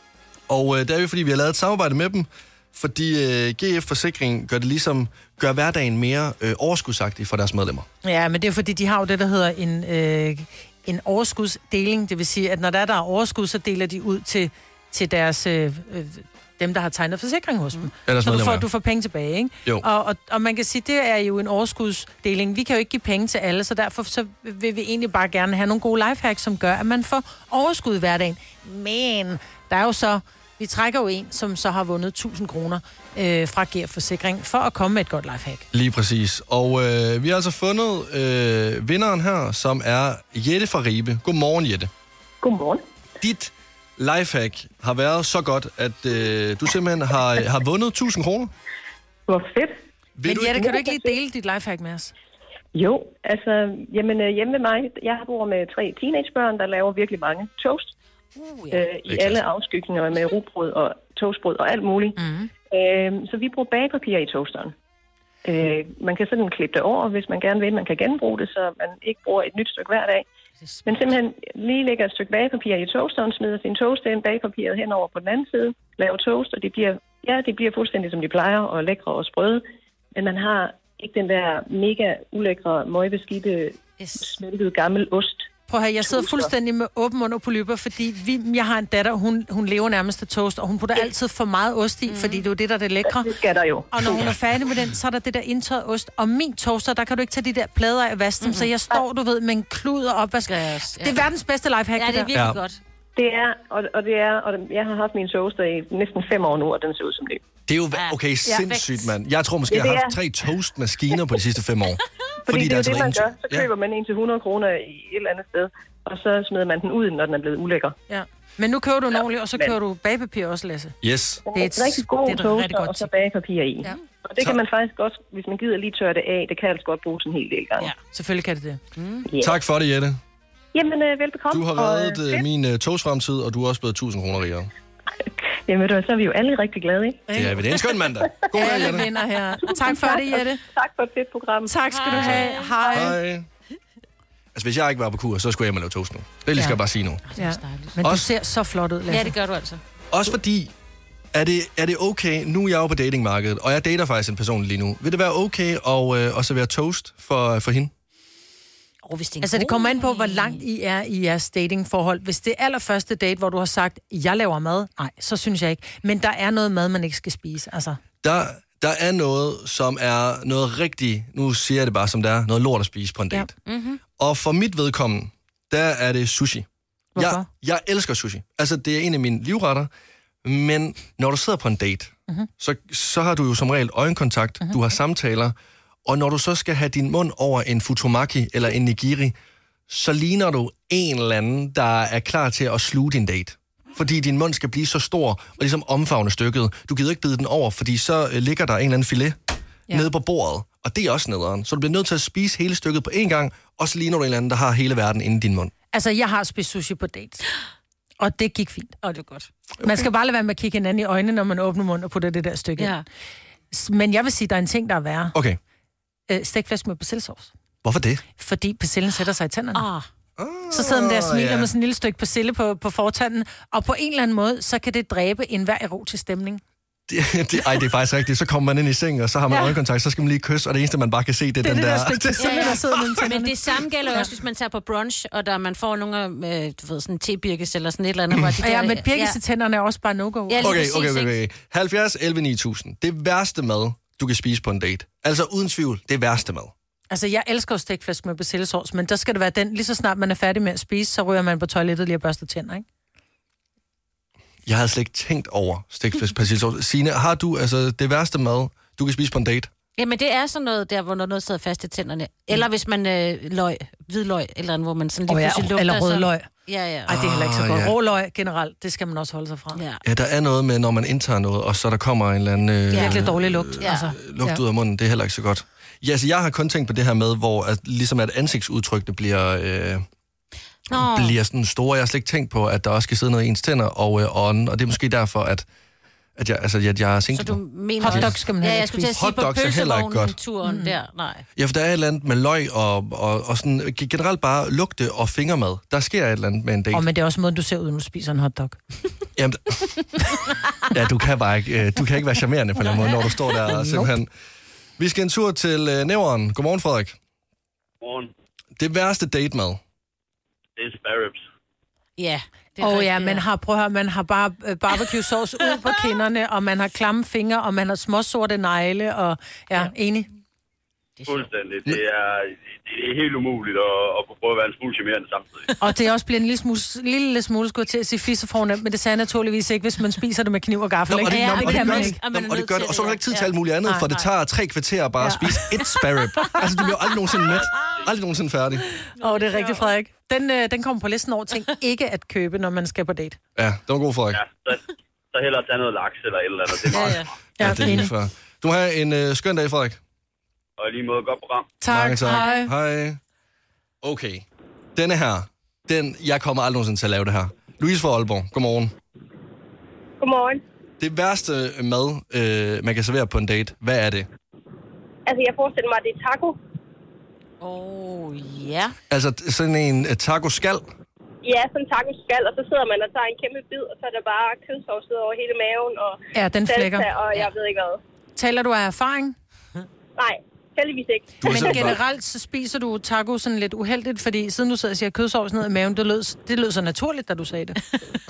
Og øh, det er jo, fordi vi har lavet et samarbejde med dem, fordi øh, G F Forsikring gør det ligesom, gør hverdagen mere øh, overskudsagtig for deres medlemmer. Ja, men det er fordi, de har jo det, der hedder en, øh, en overskudsdeling. Det vil sige, at når der er, der er overskud, så deler de ud til, til deres... Øh, øh, dem, der har tegnet forsikring hos dem. Ja, så du får, du får penge tilbage, ikke? Jo. Og, og, og man kan sige, det er jo en overskudsdeling. Vi kan jo ikke give penge til alle, så derfor så vil vi egentlig bare gerne have nogle gode lifehacks, som gør, at man får overskud i hverdagen. Men der er jo så... Vi trækker jo en, som så har vundet tusind kroner øh, fra G F Forsikring, for at komme med et godt lifehack. Lige præcis. Og øh, vi har altså fundet øh, vinderen her, som er Jette fra Ribe. Godmorgen, Jette. Godmorgen. Dit lifehack har været så godt, at øh, du simpelthen har, har vundet tusind kroner. Hvor fedt. Vil Men du Jette, ikke... kan du ikke lige dele dit lifehack med os? Jo, altså, jamen øh, hjemme med mig, jeg bor med tre teenagebørn, der laver virkelig mange toast. Uh, ja. øh, I alle afskygninger med rugbrød og toastbrød og alt muligt. Mm. Øh, så vi bruger bagepapir i toasteren. Øh, man kan sådan klippe det over, hvis man gerne vil. Man kan genbruge det, så man ikke bruger et nyt stykke hver dag. Men simpelthen lige lægger et stykke bagepapir i toasteren, smider sin toast ind, bagepapiret henover på den anden side, laver toast, og det bliver, ja, det bliver fuldstændig som de plejer, og lækre og sprøde. Men man har ikke den der mega ulækre, møgbeskidte, yes. smeltede gammel ost. Prøv at høre, jeg sidder fuldstændig med åben mund og polypper, fordi vi, jeg har en datter, hun, hun lever nærmest af toast, og hun putter ja. altid for meget ost i, mm. fordi det er jo det, der er det lækre. Det skal der jo. Og når hun er færdig med den, så er der det der indtørret ost. Og min toaster, der kan du ikke tage de der plader af og vaske dem, mm-hmm. så jeg står, du ved, med en klud og opvask. Ja. Det er verdens bedste lifehack, ja, det er virkelig ja. godt. Det er, og, og det er, og jeg har haft min toaster i næsten fem år nu, og den ser ud som ny. Det er jo, okay, sindssygt, mand. Jeg tror måske, ja, jeg har haft tre toastmaskiner på de sidste fem år. Fordi, fordi det er altså det, man gør. Så køber ja. man en til hundrede kroner i et eller andet sted, og så smider man den ud, når den er blevet ulækker. Ja. Men nu køber du en ordentlig, og så køber du bagepapir også, Lasse. Yes. Det er et rigtig god toaster, og så bagepapir i. Ja. Og det kan man faktisk godt, hvis man gider lige tørre det af, det kan altså godt bruges en hel del gange. Ja, selvfølgelig kan det det. Mm. Yeah. Tak for det, Jette. Jamen, øh, velbekomme. Du har reddet og, øh, min øh, toastfremtid, og du er også blevet tusind kroner rigere. Jamen, så er vi jo alle rigtig glade, ikke? Det er vi. Det er en skøn mandag. God dag, Jette. Vinder her. Tak for det, Jette. Tak for et fedt program. Tak skal Hej. du have. Hej. Hej. Altså, hvis jeg ikke var på kur, så skulle jeg hjem og lave toast nu. Det lige skal ja. jeg bare sige nu. Ja. Men også, du ser så flot ud, Lasse. Ja, det gør du altså. Også fordi, er det, er det okay, nu er jeg jo på datingmarkedet, og jeg dater faktisk en person lige nu. Vil det være okay at, øh, at servere toast for, for hende? Oh, hvis det altså, det kommer an på, hvor langt I er i jeres datingforhold. Hvis det er allerførste date, hvor du har sagt, jeg laver mad, nej, så synes jeg ikke. Men der er noget mad, man ikke skal spise, altså. Der, der er noget, som er noget rigtig, nu siger jeg det bare som det er, noget lort at spise på en date. Ja. Mm-hmm. Og for mit vedkommende, der er det sushi. Hvorfor? Jeg, jeg elsker sushi. Altså, det er en af mine livretter. Men når du sidder på en date, mm-hmm. så, så har du jo som regel øjenkontakt, mm-hmm. du har samtaler, og når du så skal have din mund over en futomaki eller en nigiri, så ligner du en eller anden, der er klar til at sluge din date. Fordi din mund skal blive så stor og ligesom omfavne stykket. Du gider ikke bide den over, fordi så ligger der en eller anden filet ja. nede på bordet. Og det er også nederen. Så du bliver nødt til at spise hele stykket på én gang, og så ligner du en eller anden, der har hele verden inde i din mund. Altså, jeg har spist sushi på date. Og det gik fint. Og det er godt. Okay. Man skal bare lade være med at kigge hinanden i øjnene, når man åbner munden og putter det der stykke ja. Men jeg vil sige, der er en ting, der er værre. Okay. Øh, Stegflæsk med persillesauce. Hvorfor det? Fordi persillen sætter sig i tænderne. Ah. Så sidder man der og smiler ja. med sådan en lille stykke persille på, på fortanden, og på en eller anden måde, så kan det dræbe enhver erotisk stemning. Det, det, ej, det er faktisk rigtigt. Så kommer man ind i sengen, og så har man ja. øjenkontakt, så skal man lige kysse, og det eneste, man bare kan se, det er det den det der... Det er det der stykke persille, der sidder mellem tænderne. Men det samme gælder ja. også, hvis man tager på brunch, og der man får nogle af, øh, du ved, sådan tebirkes eller sådan et eller andet. Hvor de der, ja, men birkes i tænderne er også bare no-go. Ja, okay, okay, okay, okay. halvfjerds elleve ni tusind. Det værste mad, du kan spise på en date. Altså uden tvivl, det værste mad. Altså, jeg elsker jo stegflæsk med persillesauce, men der skal det være den, lige så snart man er færdig med at spise, så ryger man på toilettet lige og børster tænder, ikke? Jeg havde slet ikke tænkt over stegflæsk persillesauce. Signe, har du altså det værste mad, du kan spise på en date? Jamen, det er sådan noget der, hvor noget sidder fast i tænderne. Eller hvis man øh, løg, hvidløg, eller andet, hvor man sådan lige oh, ja, pludselig lugter. eller rødløg. Så... Ja, ja. Ej, det er heller ikke så godt. Ah, ja. Råløg generelt, det skal man også holde sig fra. Ja, Ja, der er noget med, når man indtager noget, og så der kommer en eller anden... Øh, ja. Virkelig dårlig lugt. Øh, altså. Lugt ja. ud af munden, det er heller ikke så godt. Ja, altså, jeg har kun tænkt på det her med, hvor at, ligesom at ansigtsudtrykkene bliver... Øh, Nå. bliver sådan store. Jeg har slet ikke tænkt på, at der også skal sidde noget i ens tænder og øh, ånden, og det er måske derfor, at, at jeg, altså, at jeg er single. Så du mener... Hotdog skal man ja, heller jeg ikke skulle til at spise. sige på Hotdogs er heller ikke godt. pølsevognen-turen mm. der. Nej. Ja, for der er et eller andet med løg og, og, og sådan generelt bare lugte og fingermad. Der sker et eller andet med en date. Oh, men det er også måden, du ser ud, når du spiser en hotdog. Jamen, ja, du kan bare ikke, du kan ikke være charmerende på den måde, når du står der og simpelthen... Vi skal en tur til uh, Nævren. Godmorgen, Frederik. Godmorgen. Det værste datemad. Det er spare ribs. Ja. Åh oh, ja, man har, prøv at høre, man har bare øh, barbecue-sauce ud på kinderne, og man har klamme fingre, og man har småsorte negle, og ja, ja. enig. Fuldstændig. Det er, det er helt umuligt at, at prøve at være en smule charmerende samtidig. Og det også bliver en lille smule, lille smule skulle til at sige fissefornemt, men det sagde naturligvis ikke, hvis man spiser det med kniv og gaffel. Nå, og det, ikke? ja, det og kan det, man gør, ikke. og det gør det, og så er der ikke tid til alt muligt andet, Nej, for det nej. tager tre kvarter bare at spise et spare rib. Altså, du bliver aldrig nogensinde mæt. Aldrig nogensinde færdig. Åh, oh, det er rigtigt, Frederik. Den, øh, den kommer på listen over ting ikke at købe, når man skal på date. Ja, det var god, Frederik. Ja, så, så hellere tage noget laks eller et eller andet. Det er meget. Ja, ja. Ja, det er lige før. Du må have en øh, skøn dag, Frederik. Og i lige måde, godt program. Tak. Mange tak. Hej. Hej. Okay. Denne her, den, jeg kommer aldrig nogensinde til at lave det her. Louise fra Aalborg, godmorgen. Godmorgen. Det værste mad, øh, man kan servere på en date, hvad er det? Altså, jeg forestiller mig, at det er taco. Åh, oh, ja. Altså sådan en uh, taco-skal? Ja, sådan en taco-skal, og så sidder man og tager en kæmpe bid, og så er der bare kødsovs ud over hele maven, og Ja, den salsa, flækker. og jeg ved ikke hvad. Taler du af erfaring? Nej, heldigvis ikke. Men generelt så spiser du taco sådan lidt uheldigt, fordi siden du sidder og siger kødsovs ned i maven, det lød, det lød så naturligt, da du sagde det.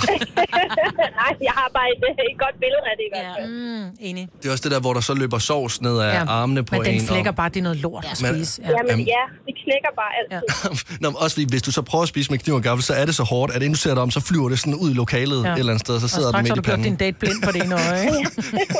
Nej, jeg har bare et, et godt billede af det i hvert fald. Mm, enig. Det er også det der, hvor der så løber sovs ned af Ja, armene på men en. den flækker bare, det er noget lort at Men- spise. Ja, men ja, det knækker bare altid. Nå, men også fordi, hvis du så prøver at spise med kniv og gaffel, så er det så hårdt, at inden du ser dig om, så flyver det sådan ud i lokalet Ja. et eller andet sted, så Og sidder den straks midt har i du gjort din panden. date blind på det ene øje, ikke?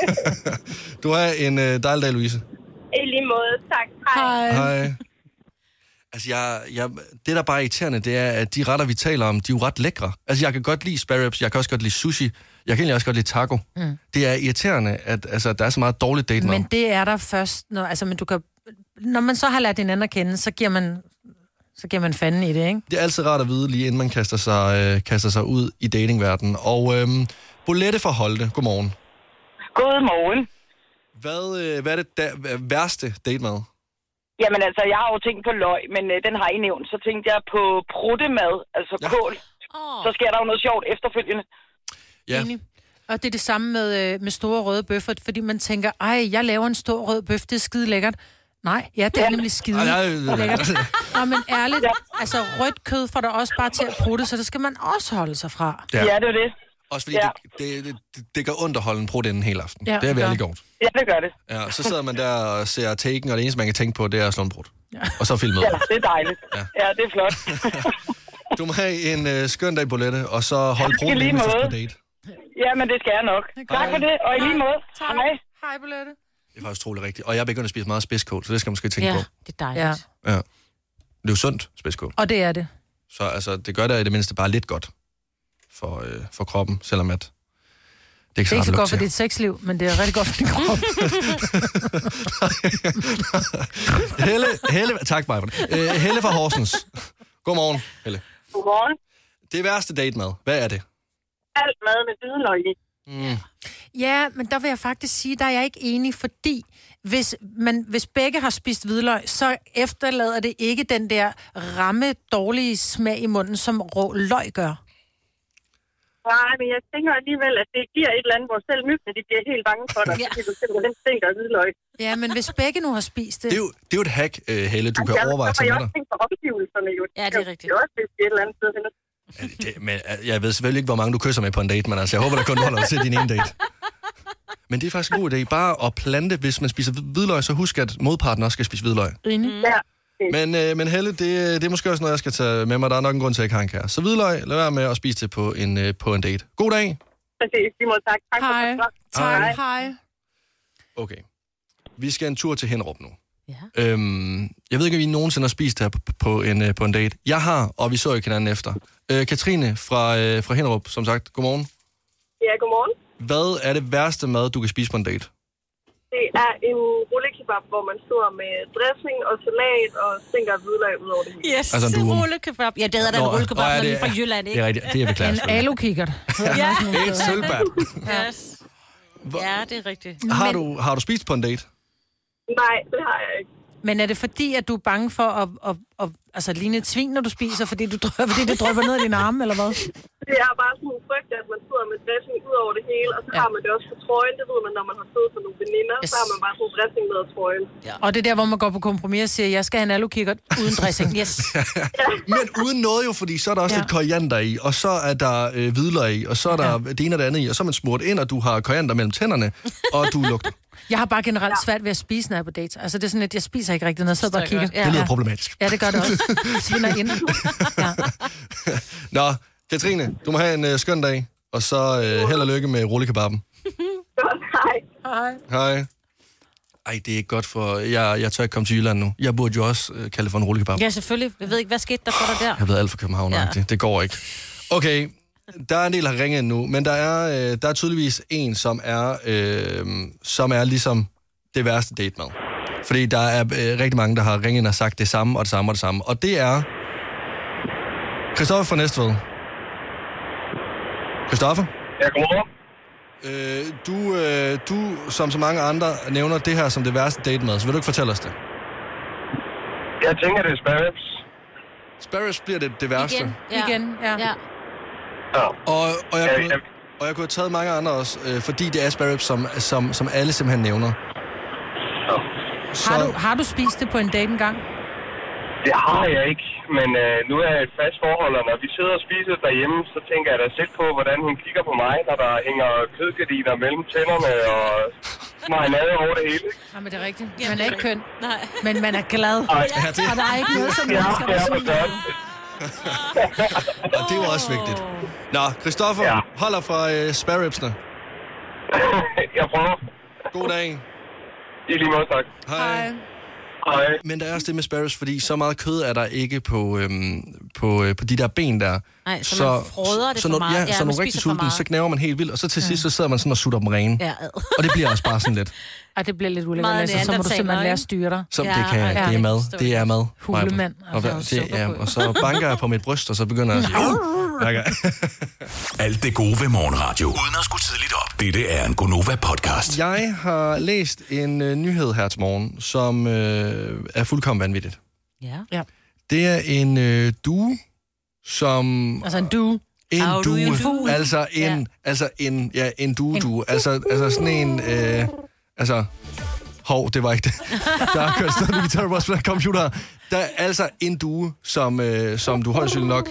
Du har en øh, dejlig dag, Louise. I lige måde, tak. Hej. Hej. Altså, jeg, jeg, det, der bare er irriterende, det er, at de retter, vi taler om, de er jo ret lækre. Altså, jeg kan godt lide spare ribs, jeg kan også godt lide sushi, jeg kan egentlig også godt lide taco. Mm. Det er irriterende, at altså, der er så meget dårligt date mad. Men det er der først, når, altså, men du kan, når man så har lært hinanden at kende, så giver man, så giver man fanden i det, ikke? Det er altid rart at vide, lige inden man kaster sig, øh, kaster sig ud i datingverdenen. Og øhm, Bolette fra Holte, godmorgen. Godmorgen. Hvad, øh, hvad er det da- værste datemad? Jamen altså, jeg har jo tænkt på løg, men øh, den har I nævnt. Så tænkte jeg på pruttemad, altså ja. kål. Oh. Så sker der jo noget sjovt efterfølgende. Ja. Enig. Og det er det samme med, øh, med store røde bøffer, fordi man tænker, ej, jeg laver en stor rød bøf, det er skide lækkert. Nej, ja, det er ja. nemlig skide Ej, ej, ej. lækkert. Nå, men ærligt, altså rødt kød får der også bare til at prutte, så det skal man også holde sig fra. Ja. Ja, det er det. Også fordi Ja. det, det, det, det gør ondt at holde en prut inden hele aften. Ja, det er det gør. virkelig godt. Ja, det gør det. Ja, så sidder man der og ser Taken, og det eneste, man kan tænke på, det er at slå en brud. Ja. Og så filmet. Ja, det er dejligt. Ja. Ja, det er flot. Du må have en øh, skøn dag, Bolette, og så hold Tak i bruden lige inden vi ses måde. på date. Ja, men det skal jeg nok. Tak for det, og i lige måde. Tak. Hej. Hej, Bolette. Det er faktisk utroligt rigtigt. Og jeg begynder at spise meget spidskål, så det skal man måske tænke Ja, på. det er dejligt. Ja. Ja. Det er jo sundt, spidskål. Og det er det. Så altså, det gør da i det mindste bare lidt godt for, øh, for kroppen, selvom at det er ikke Det er ikke så rart at godt for lugte dit sexliv, men det er rigtig godt for din krop. til. Helle, Helle, tak mig. Øh, Helle fra Horsens. Godmorgen, Helle. Godmorgen. Det værste datemad, hvad er det? Alt mad med hvidløg i. Mm. Ja, men der vil jeg faktisk sige, der er jeg ikke enig, fordi hvis, man, hvis begge har spist hvidløg, så efterlader det ikke den der ramme dårlige smag i munden, som rå løg gør. Nej, men jeg tænker alligevel, at det giver et eller andet, hvor selv myggene, de bliver helt bange for dig, Ja. fordi du simpelthen stinker af hvidløg. Ja, men hvis begge nu har spist det... Det er jo, det er jo et hack, øh, Helle, du kan Altså, overveje at så har tage jeg med dig. også tænkt på omgivelserne jo. Ja, det er rigtigt. Det er også et eller andet sted henne. Det, men, øh, jeg ved selvfølgelig ikke, hvor mange du kysser med på en date, men altså, jeg håber, der kun holder dig til din ene date. Men det er faktisk en god idé. Bare at plante, hvis man spiser hvidløg, så husk, at modparten også skal spise hvidløg. Mm. Ja. Men, øh, men Helle, det, det er måske også noget, jeg skal tage med mig. Der er nok en grund til, at jeg ikke har en kæreste. Så hvidløg, lad være med at spise det på en, øh, på en date. God dag. Præcis, de må tak. Tak Hej. for det. Tak, Hej. hej. Okay. Vi skal en tur til Hinnerup nu. Ja. Øhm, jeg ved ikke, om I nogensinde har spist her på, på, en, på en date. Jeg har, og vi så ikke hinanden efter. Øh, Katrine fra, øh, fra Hinnerup, som sagt. Godmorgen. Ja, godmorgen. Hvad er det værste mad, du kan spise på en date? Det er en rullekebab, hvor man står med dressing og salat og stinker hvidløg ud over det hele. Yes, altså, du... rullekebab. Ja, det hedder da en rullekebab, når vi er fra Jylland, ikke? Det er rigtigt, det er beklaget. En alu-kikkert. Ja. Et sølvbær. Yes. Ja, det er rigtigt. Har du, har du spist på en date? Nej, det har jeg ikke. Men er det fordi, at du er bange for at, at, at, at altså, ligne et svin, når du spiser, fordi, du, fordi det drypper ned i dine arme, eller hvad? Det er bare sådan en frygt, at man sidder med dressing ud over det hele, og så ja. har man det også på trøjen. Det ved man, når man har siddet for nogle veninder, yes. så har man bare sådan dressing ned af trøjen. Ja. Og det er der, hvor man går på kompromis og siger, jeg skal have en alu-kikkert uden dressing. Yes. Ja. Men uden noget jo, fordi så er der også ja. lidt koriander i, og så er der øh, hvidløg i, og så er der ja. det ene og det andet i, og så er man smurt ind, og du har koriander mellem tænderne, og du lugter. Jeg har bare generelt svært ved at spise, når jeg er på dates. Altså, det er sådan, at jeg spiser ikke rigtigt, når jeg sidder bare og kigger. Ja. Det lyder problematisk. Ja, det gør det også. Svinder ind. Ja. Nå, Katrine, du må have en uh, skøn dag, og så uh, held og lykke med rullekebaben. Hej. Hej. Hej. Ej, det er ikke godt for... Jeg, jeg tør ikke komme til Jylland nu. Jeg burde jo også uh, kalde det for en rullekebab. Ja, selvfølgelig. Jeg ved ikke, hvad skete der for dig der? Jeg er blevet alt for København. Ja. Det går ikke. Okay, der er en del, der har ringet nu, men der er, øh, der er tydeligvis en, som er, øh, som er ligesom det værste date med. Fordi der er øh, rigtig mange, der har ringet og sagt det samme, og det samme, og det samme. Og det er Christoffer fra Næstved. Christoffer? Ja, godmorgen. Øh, du, øh, du, som så mange andre, nævner det her som det værste date med, så vil du ikke fortælle os det? Jeg tænker, det er spare ribs. Spare ribs bliver det, det værste? Igen, ja. Igen, ja. ja. Ja. Og, og, jeg kunne, og jeg kunne have taget mange andre også, øh, fordi det er spare ribs, som, som, som alle simpelthen nævner. Ja. Så... Har, du, har du spist det på en date engang? Det har jeg ikke, men øh, nu er jeg et fast forhold, og når vi sidder og spiser derhjemme, så tænker jeg da selv på, hvordan hun kigger på mig, når der hænger kødgardiner mellem tænderne og marinade over det hele. Ja, men det er rigtigt. Man er ikke køn, Nej. men man er glad. Nej. Ja, det... Og der er ikke noget, som ja, man skal ja, være Og det er jo også vigtigt. Nå, Christoffer, ja. holder fra øh, spare ribsene. Jeg prøver. God dag. I lige måde, tak. Hej. Hej. Men der er også det med spare ribs, fordi så meget kød er der ikke på, øhm, på, øh, på de der ben der. Nej, så, så man frøder det så for meget. Ja, ja, så nogle rigtig sultne, så knæver man helt vildt, og så til sidst, så sidder man sådan og sutter dem rene. Ja. Og det bliver også bare sådan lidt. Ej, det bliver lidt ulækkert, så, så må du simpelthen lære at styre dig. Så ja, det kan jeg. Det er mad. Det er mad. Hulemand. Og, det, ja, og så banker jeg på mit bryst, og så begynder jeg at sige... Alt det gode ved morgenradio. Uden at skulle tidligt op. Dette er en Gonova-podcast. Jeg har læst en uh, nyhed her til morgen, som uh, er fuldkommen vanvittigt. Ja. ja. Det er en uh, due, som... Altså en due. En Au, due. En fugl. Altså en, ja. altså en, ja, en due-due. Altså, altså sådan en... Uh, altså... Hov, det var ikke det. Der er kørt stadig Guitar Boss på den computer. Der er altså en due, som, uh, som du højst nok...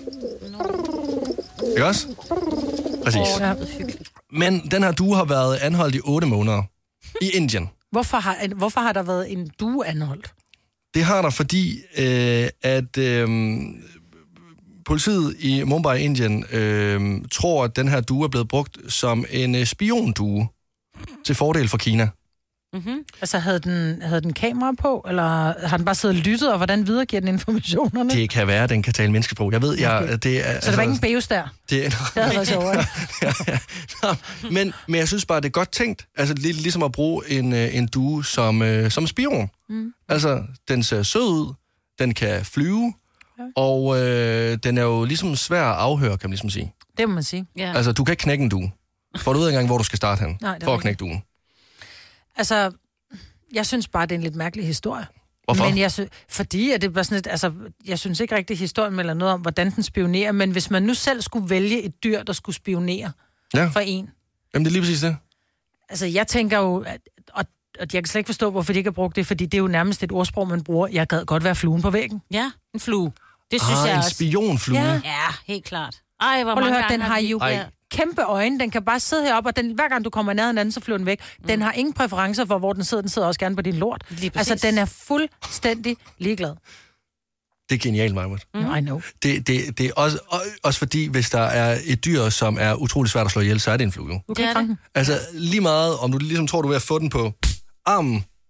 Ikke også? Præcis. Ja. Men den her due har været anholdt i otte måneder i Indien. Hvorfor har, hvorfor har der været en due anholdt? Det har der, fordi øh, at øh, politiet i Mumbai, Indien, øh, tror, at den her due er blevet brugt som en øh, spiondue til fordel for Kina. Mm-hmm. Altså, havde den, havde den kamera på, eller har den bare siddet og lyttet, og hvordan videregiver den informationerne? Det kan være, at den kan tale menneskesprog. Jeg ved, jeg... Okay. Det er, så altså, det var ikke en beus der? Det, det havde været sjovere. ja, ja. Nå, men, men jeg synes bare, det er godt tænkt. Altså, lidt ligesom at bruge en, en due som, øh, som spion. Mm. Altså, den ser sød ud, den kan flyve, okay. og øh, den er jo ligesom svær at afhøre, kan man ligesom sige. Det må man sige, ja. Altså, du kan ikke knække en due. Får du ud engang, hvor du skal starte hen, Nej, for at knække duen? Altså, jeg synes bare, det er en lidt mærkelig historie. Hvorfor? Men jeg sy- fordi at det var sådan et, altså, jeg synes ikke rigtig, historien melder noget om, hvordan den spionerer, men hvis man nu selv skulle vælge et dyr, der skulle spionere ja. for en. Jamen, det er lige præcis det. Altså, jeg tænker jo, at, og, og jeg kan slet ikke forstå, hvorfor de ikke har brugt det, fordi det er jo nærmest et ordsprog, man bruger. Jeg gad godt være fluen på væggen. Ja, en flue. Det synes ah, jeg en også. spionflue. Ja. ja, helt klart. Ej, hvor mange gange høre, den har jo Ej. kæmpe øjne. Den kan bare sidde heroppe, og den, hver gang du kommer ned hinanden, så flyver den væk. Mm. Den har ingen præferencer for, hvor den sidder. Den sidder også gerne på din lort. Altså, den er fuldstændig ligeglad. Det er genialt, Majbert. Mm. I know. Det, det, det er også, også fordi, hvis der er et dyr, som er utrolig svært at slå ihjel, så er det en flue. Du kan fange den. Altså, lige meget, om du ligesom tror, du er ved at få den på armen,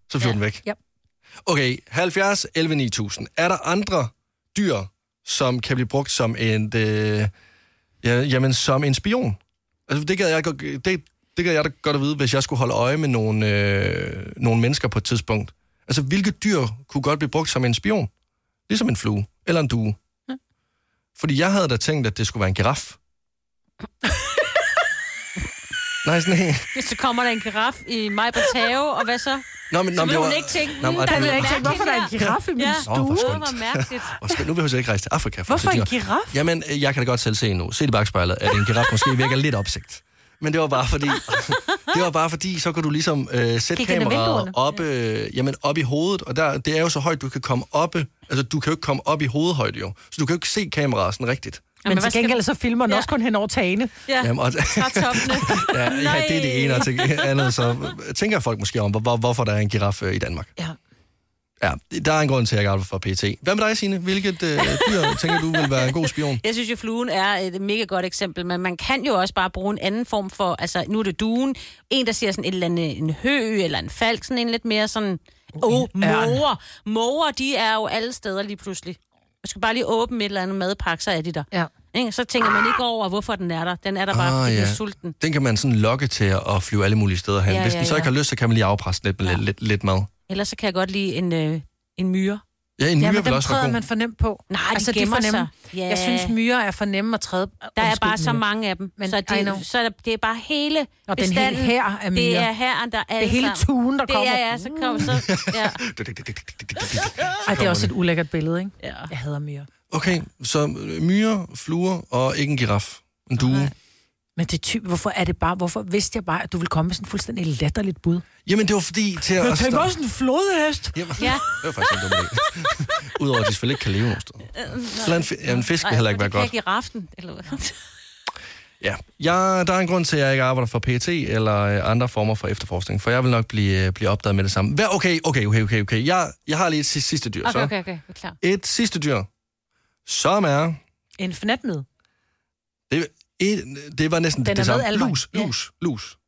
så flyver ja. den væk. Ja. Okay, halvfjerds elleve ni tusind. Er der andre dyr, som kan blive brugt som en, øh, ja, jamen, som en spion? Altså, det gad jeg, det, det gad jeg da godt at vide, hvis jeg skulle holde øje med nogle, øh, nogle mennesker på et tidspunkt. Altså, hvilke dyr kunne godt blive brugt som en spion? Ligesom en flue eller en due. Ja. Fordi jeg havde da tænkt, at det skulle være en giraf. Nej, sådan en. Hvis så kommer der en giraf i mig på have, og hvad så? Nå, men, så nå, vil hun var... ikke tænke, nå, der vil jeg ikke tænke, hvorfor der er en giraf i min ja. stue? Åh, Det var mærkeligt. Nu behøver jeg ikke rejse til Afrika. For hvorfor en giraf? Jamen, jeg kan da godt selv se nu. Se det bagspejlet, at en giraf måske virker lidt opsigt. Men det var bare fordi, det var bare fordi, så kan du ligesom øh, sætte kameraet op, øh, jamen, op i hovedet, og der, det er jo så højt, du kan komme oppe, altså du kan jo ikke komme op i hovedhøjde jo, så du kan jo ikke se kameraet sådan rigtigt. Men, men til gengæld så filmer den ja. også kun hen over tagene. Ja, jamen, og, ja, ja, det er det ene, og til andet, så tænker folk måske om, hvor, hvorfor der er en giraf øh, i Danmark. Ja. Ja, der er en grund til, at jeg arbejder for P E T. Hvad med dig, Signe? Hvilket øh, dyr tænker du vil være en god spion? Jeg synes jo, fluen er et mega godt eksempel, men man kan jo også bare bruge en anden form for, altså nu er det duen, en der siger sådan et eller andet, en hø eller en falk, sådan en lidt mere sådan, åh, oh, måger. Måger, de er jo alle steder lige pludselig. Jeg skal bare lige åbne et eller andet madpakke, så er de der. Ja. Så tænker man ikke over, hvorfor den er der. Den er der bare, ah, fordi ja. den er sulten. Den kan man sådan lokke til at flyve alle mulige steder hen. Ja, Hvis den ja, så ikke ja. har lyst, så kan man lige afpresse lidt med ja. lidt, lidt mad. Ellers så kan jeg godt lide en, øh, en myre. Ja, en myre ja, vil også være god. man for nemt på. Nej, altså, de gemmer de sig. Yeah. Jeg synes, myrer er for nemme at træde. Der er bare så mange af dem. Men så, de, så er det er bare hele og den hele her af myrer. Det er her, der er det er hele tuen, der det kommer. Det er, ja, så kommer så, ja. Ej, det er også et ulækkert billede, ikke? Ja. Jeg hader myrer. Okay, så myrer, fluer og ikke en giraf. En due. Okay. Men det er typ, hvorfor er det bare, hvorfor vidste jeg bare, at du ville komme med sådan fuldstændig latterligt bud? Jamen, det var fordi til at... Jeg tænker også en flodhest. Jamen, ja. Det var faktisk en dum idé. Udover at de selvfølgelig ikke kan leve nogen sted. Eller en, fi- ja, en fisk vil heller ikke være godt. Det kan ikke giraften, eller hvad? Ja, jeg, der er en grund til, at jeg ikke arbejder for P E T eller andre former for efterforskning, for jeg vil nok blive, blive opdaget med det samme. Hvad? Okay, okay, okay, okay, okay. Jeg, jeg har lige et sidste, sidste dyr, okay, så. Okay, okay, okay, klar. Et sidste dyr, som er... En fnatmid. Det, et, det var næsten den det samme. Alvej. Lus, lus, ja. lus.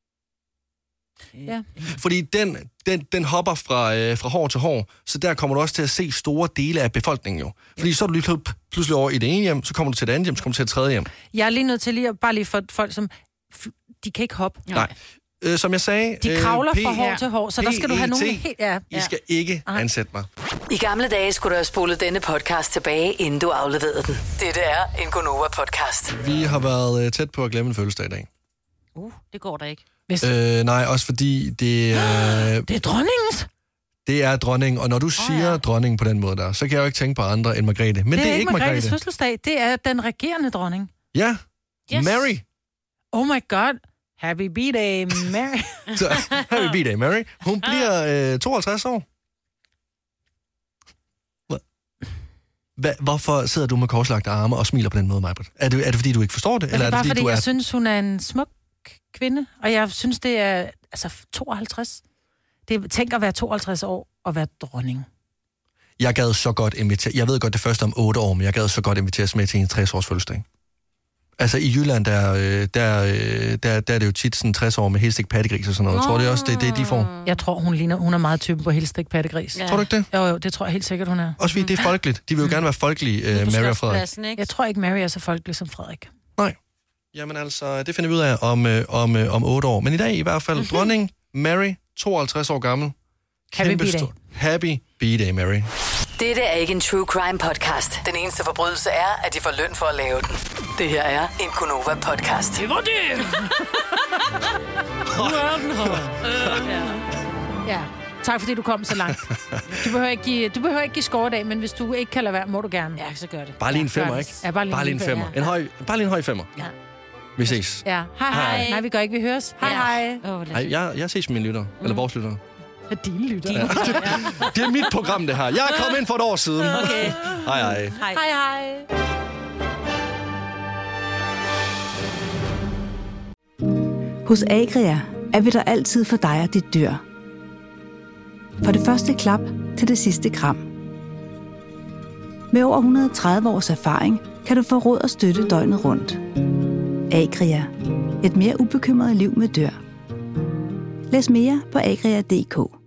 Ja. Fordi den, den, den hopper fra, øh, fra hår til hår, så der kommer du også til at se store dele af befolkningen jo. Fordi ja. så er du lige pludselig over i det ene hjem, så kommer du til det andet hjem, så kommer du til det tredje hjem. Jeg er lige nødt til lige at, bare lige for folk, som... De kan ikke hoppe. Nej. Øh, som jeg sagde... De kravler øh, fra hår til hår, så der skal du have nogen helt... Ja. I skal ikke Aha. ansætte mig. I gamle dage skulle du have spolet denne podcast tilbage, inden du afleverede den. Dette er en Gonova-podcast. Vi har været tæt på at glemme en fødselsdag i dag. Uh, det går da ikke. Øh, nej, også fordi det... Øh, det er dronningens. Det er dronningen, og når du siger oh, ja. dronningen på den måde der, så kan jeg jo ikke tænke på andre end Margrethe. Men det, det er er ikke Margrethe. Margrethes fødselsdag, det er den regerende dronning. Ja, yes. Mary. Oh my god. Happy birthday, Mary. Så, happy birthday, Mary. Hun bliver øh, tooghalvtreds år. Hva, hvorfor sidder du med korslagte arme og smiler på den måde, Majbert? Er det, er det fordi, du ikke forstår det? Det er eller er det, bare fordi, fordi, du jeg er... synes, hun er en smuk kvinde, og jeg synes, det er altså tooghalvtreds. Det tænker at være tooghalvtreds år og være dronning. Jeg gad så godt invitere... Jeg ved godt, det første om otte år, men jeg gad så godt inviteres med til en tres års fødselsdag. Altså i Jylland, der, der, der, der, der er det jo tit sådan tres år med helstegt pattegris og sådan noget. Jeg tror det også, det er det, de får. Jeg tror, hun ligner, hun er meget typen på helstegt pattegris. Ja. Tror du ikke det? Jo, jo, det tror jeg helt sikkert, hun er. Også fordi det er folkeligt. De vil jo gerne være folkelige, uh, Mary og Frederik. Jeg tror ikke, Mary er så folkelig som Frederik. Nej. Jamen altså, det finder vi ud af om, øh, om, øh, om otte år. Men i dag i hvert fald, mm-hmm. dronning Mary, tooghalvtreds år gammel. Happy birthday. Happy birthday, Mary. Dette er ikke en true crime podcast. Den eneste forbrydelse er, at de får løn for at lave den. Det her er en Gonova podcast. Det var det! Ja, tak fordi du kom så langt. Du behøver ikke give, du behøver ikke give score i dag, men hvis du ikke kan lade være, må du gerne. Ja, så gør det. Bare lige en femmer, ikke? Ja, bare lige, bare lige en femmer. En høj, bare lige en høj femmer. Ja. Vi ses. Ja, hej hej. hej. Nej, vi gør ikke, vi høres. Hej ja. hej. Oh, hej, jeg, jeg ses med mine lytter. Mm. Eller vores lytter. Ja, dine lytter. Ja. Det er mit program, det her. Jeg er kommet ind for et år siden. Okay. Hej hej. Hej hej. Hos Agria er vi der altid for dig og dit dyr. Fra det første klap til det sidste kram. Med over et hundrede og tredive års erfaring kan du få råd og støtte døgnet rundt. Agria. Et mere ubekymret liv med dyr. Læs mere på agria punktum d k.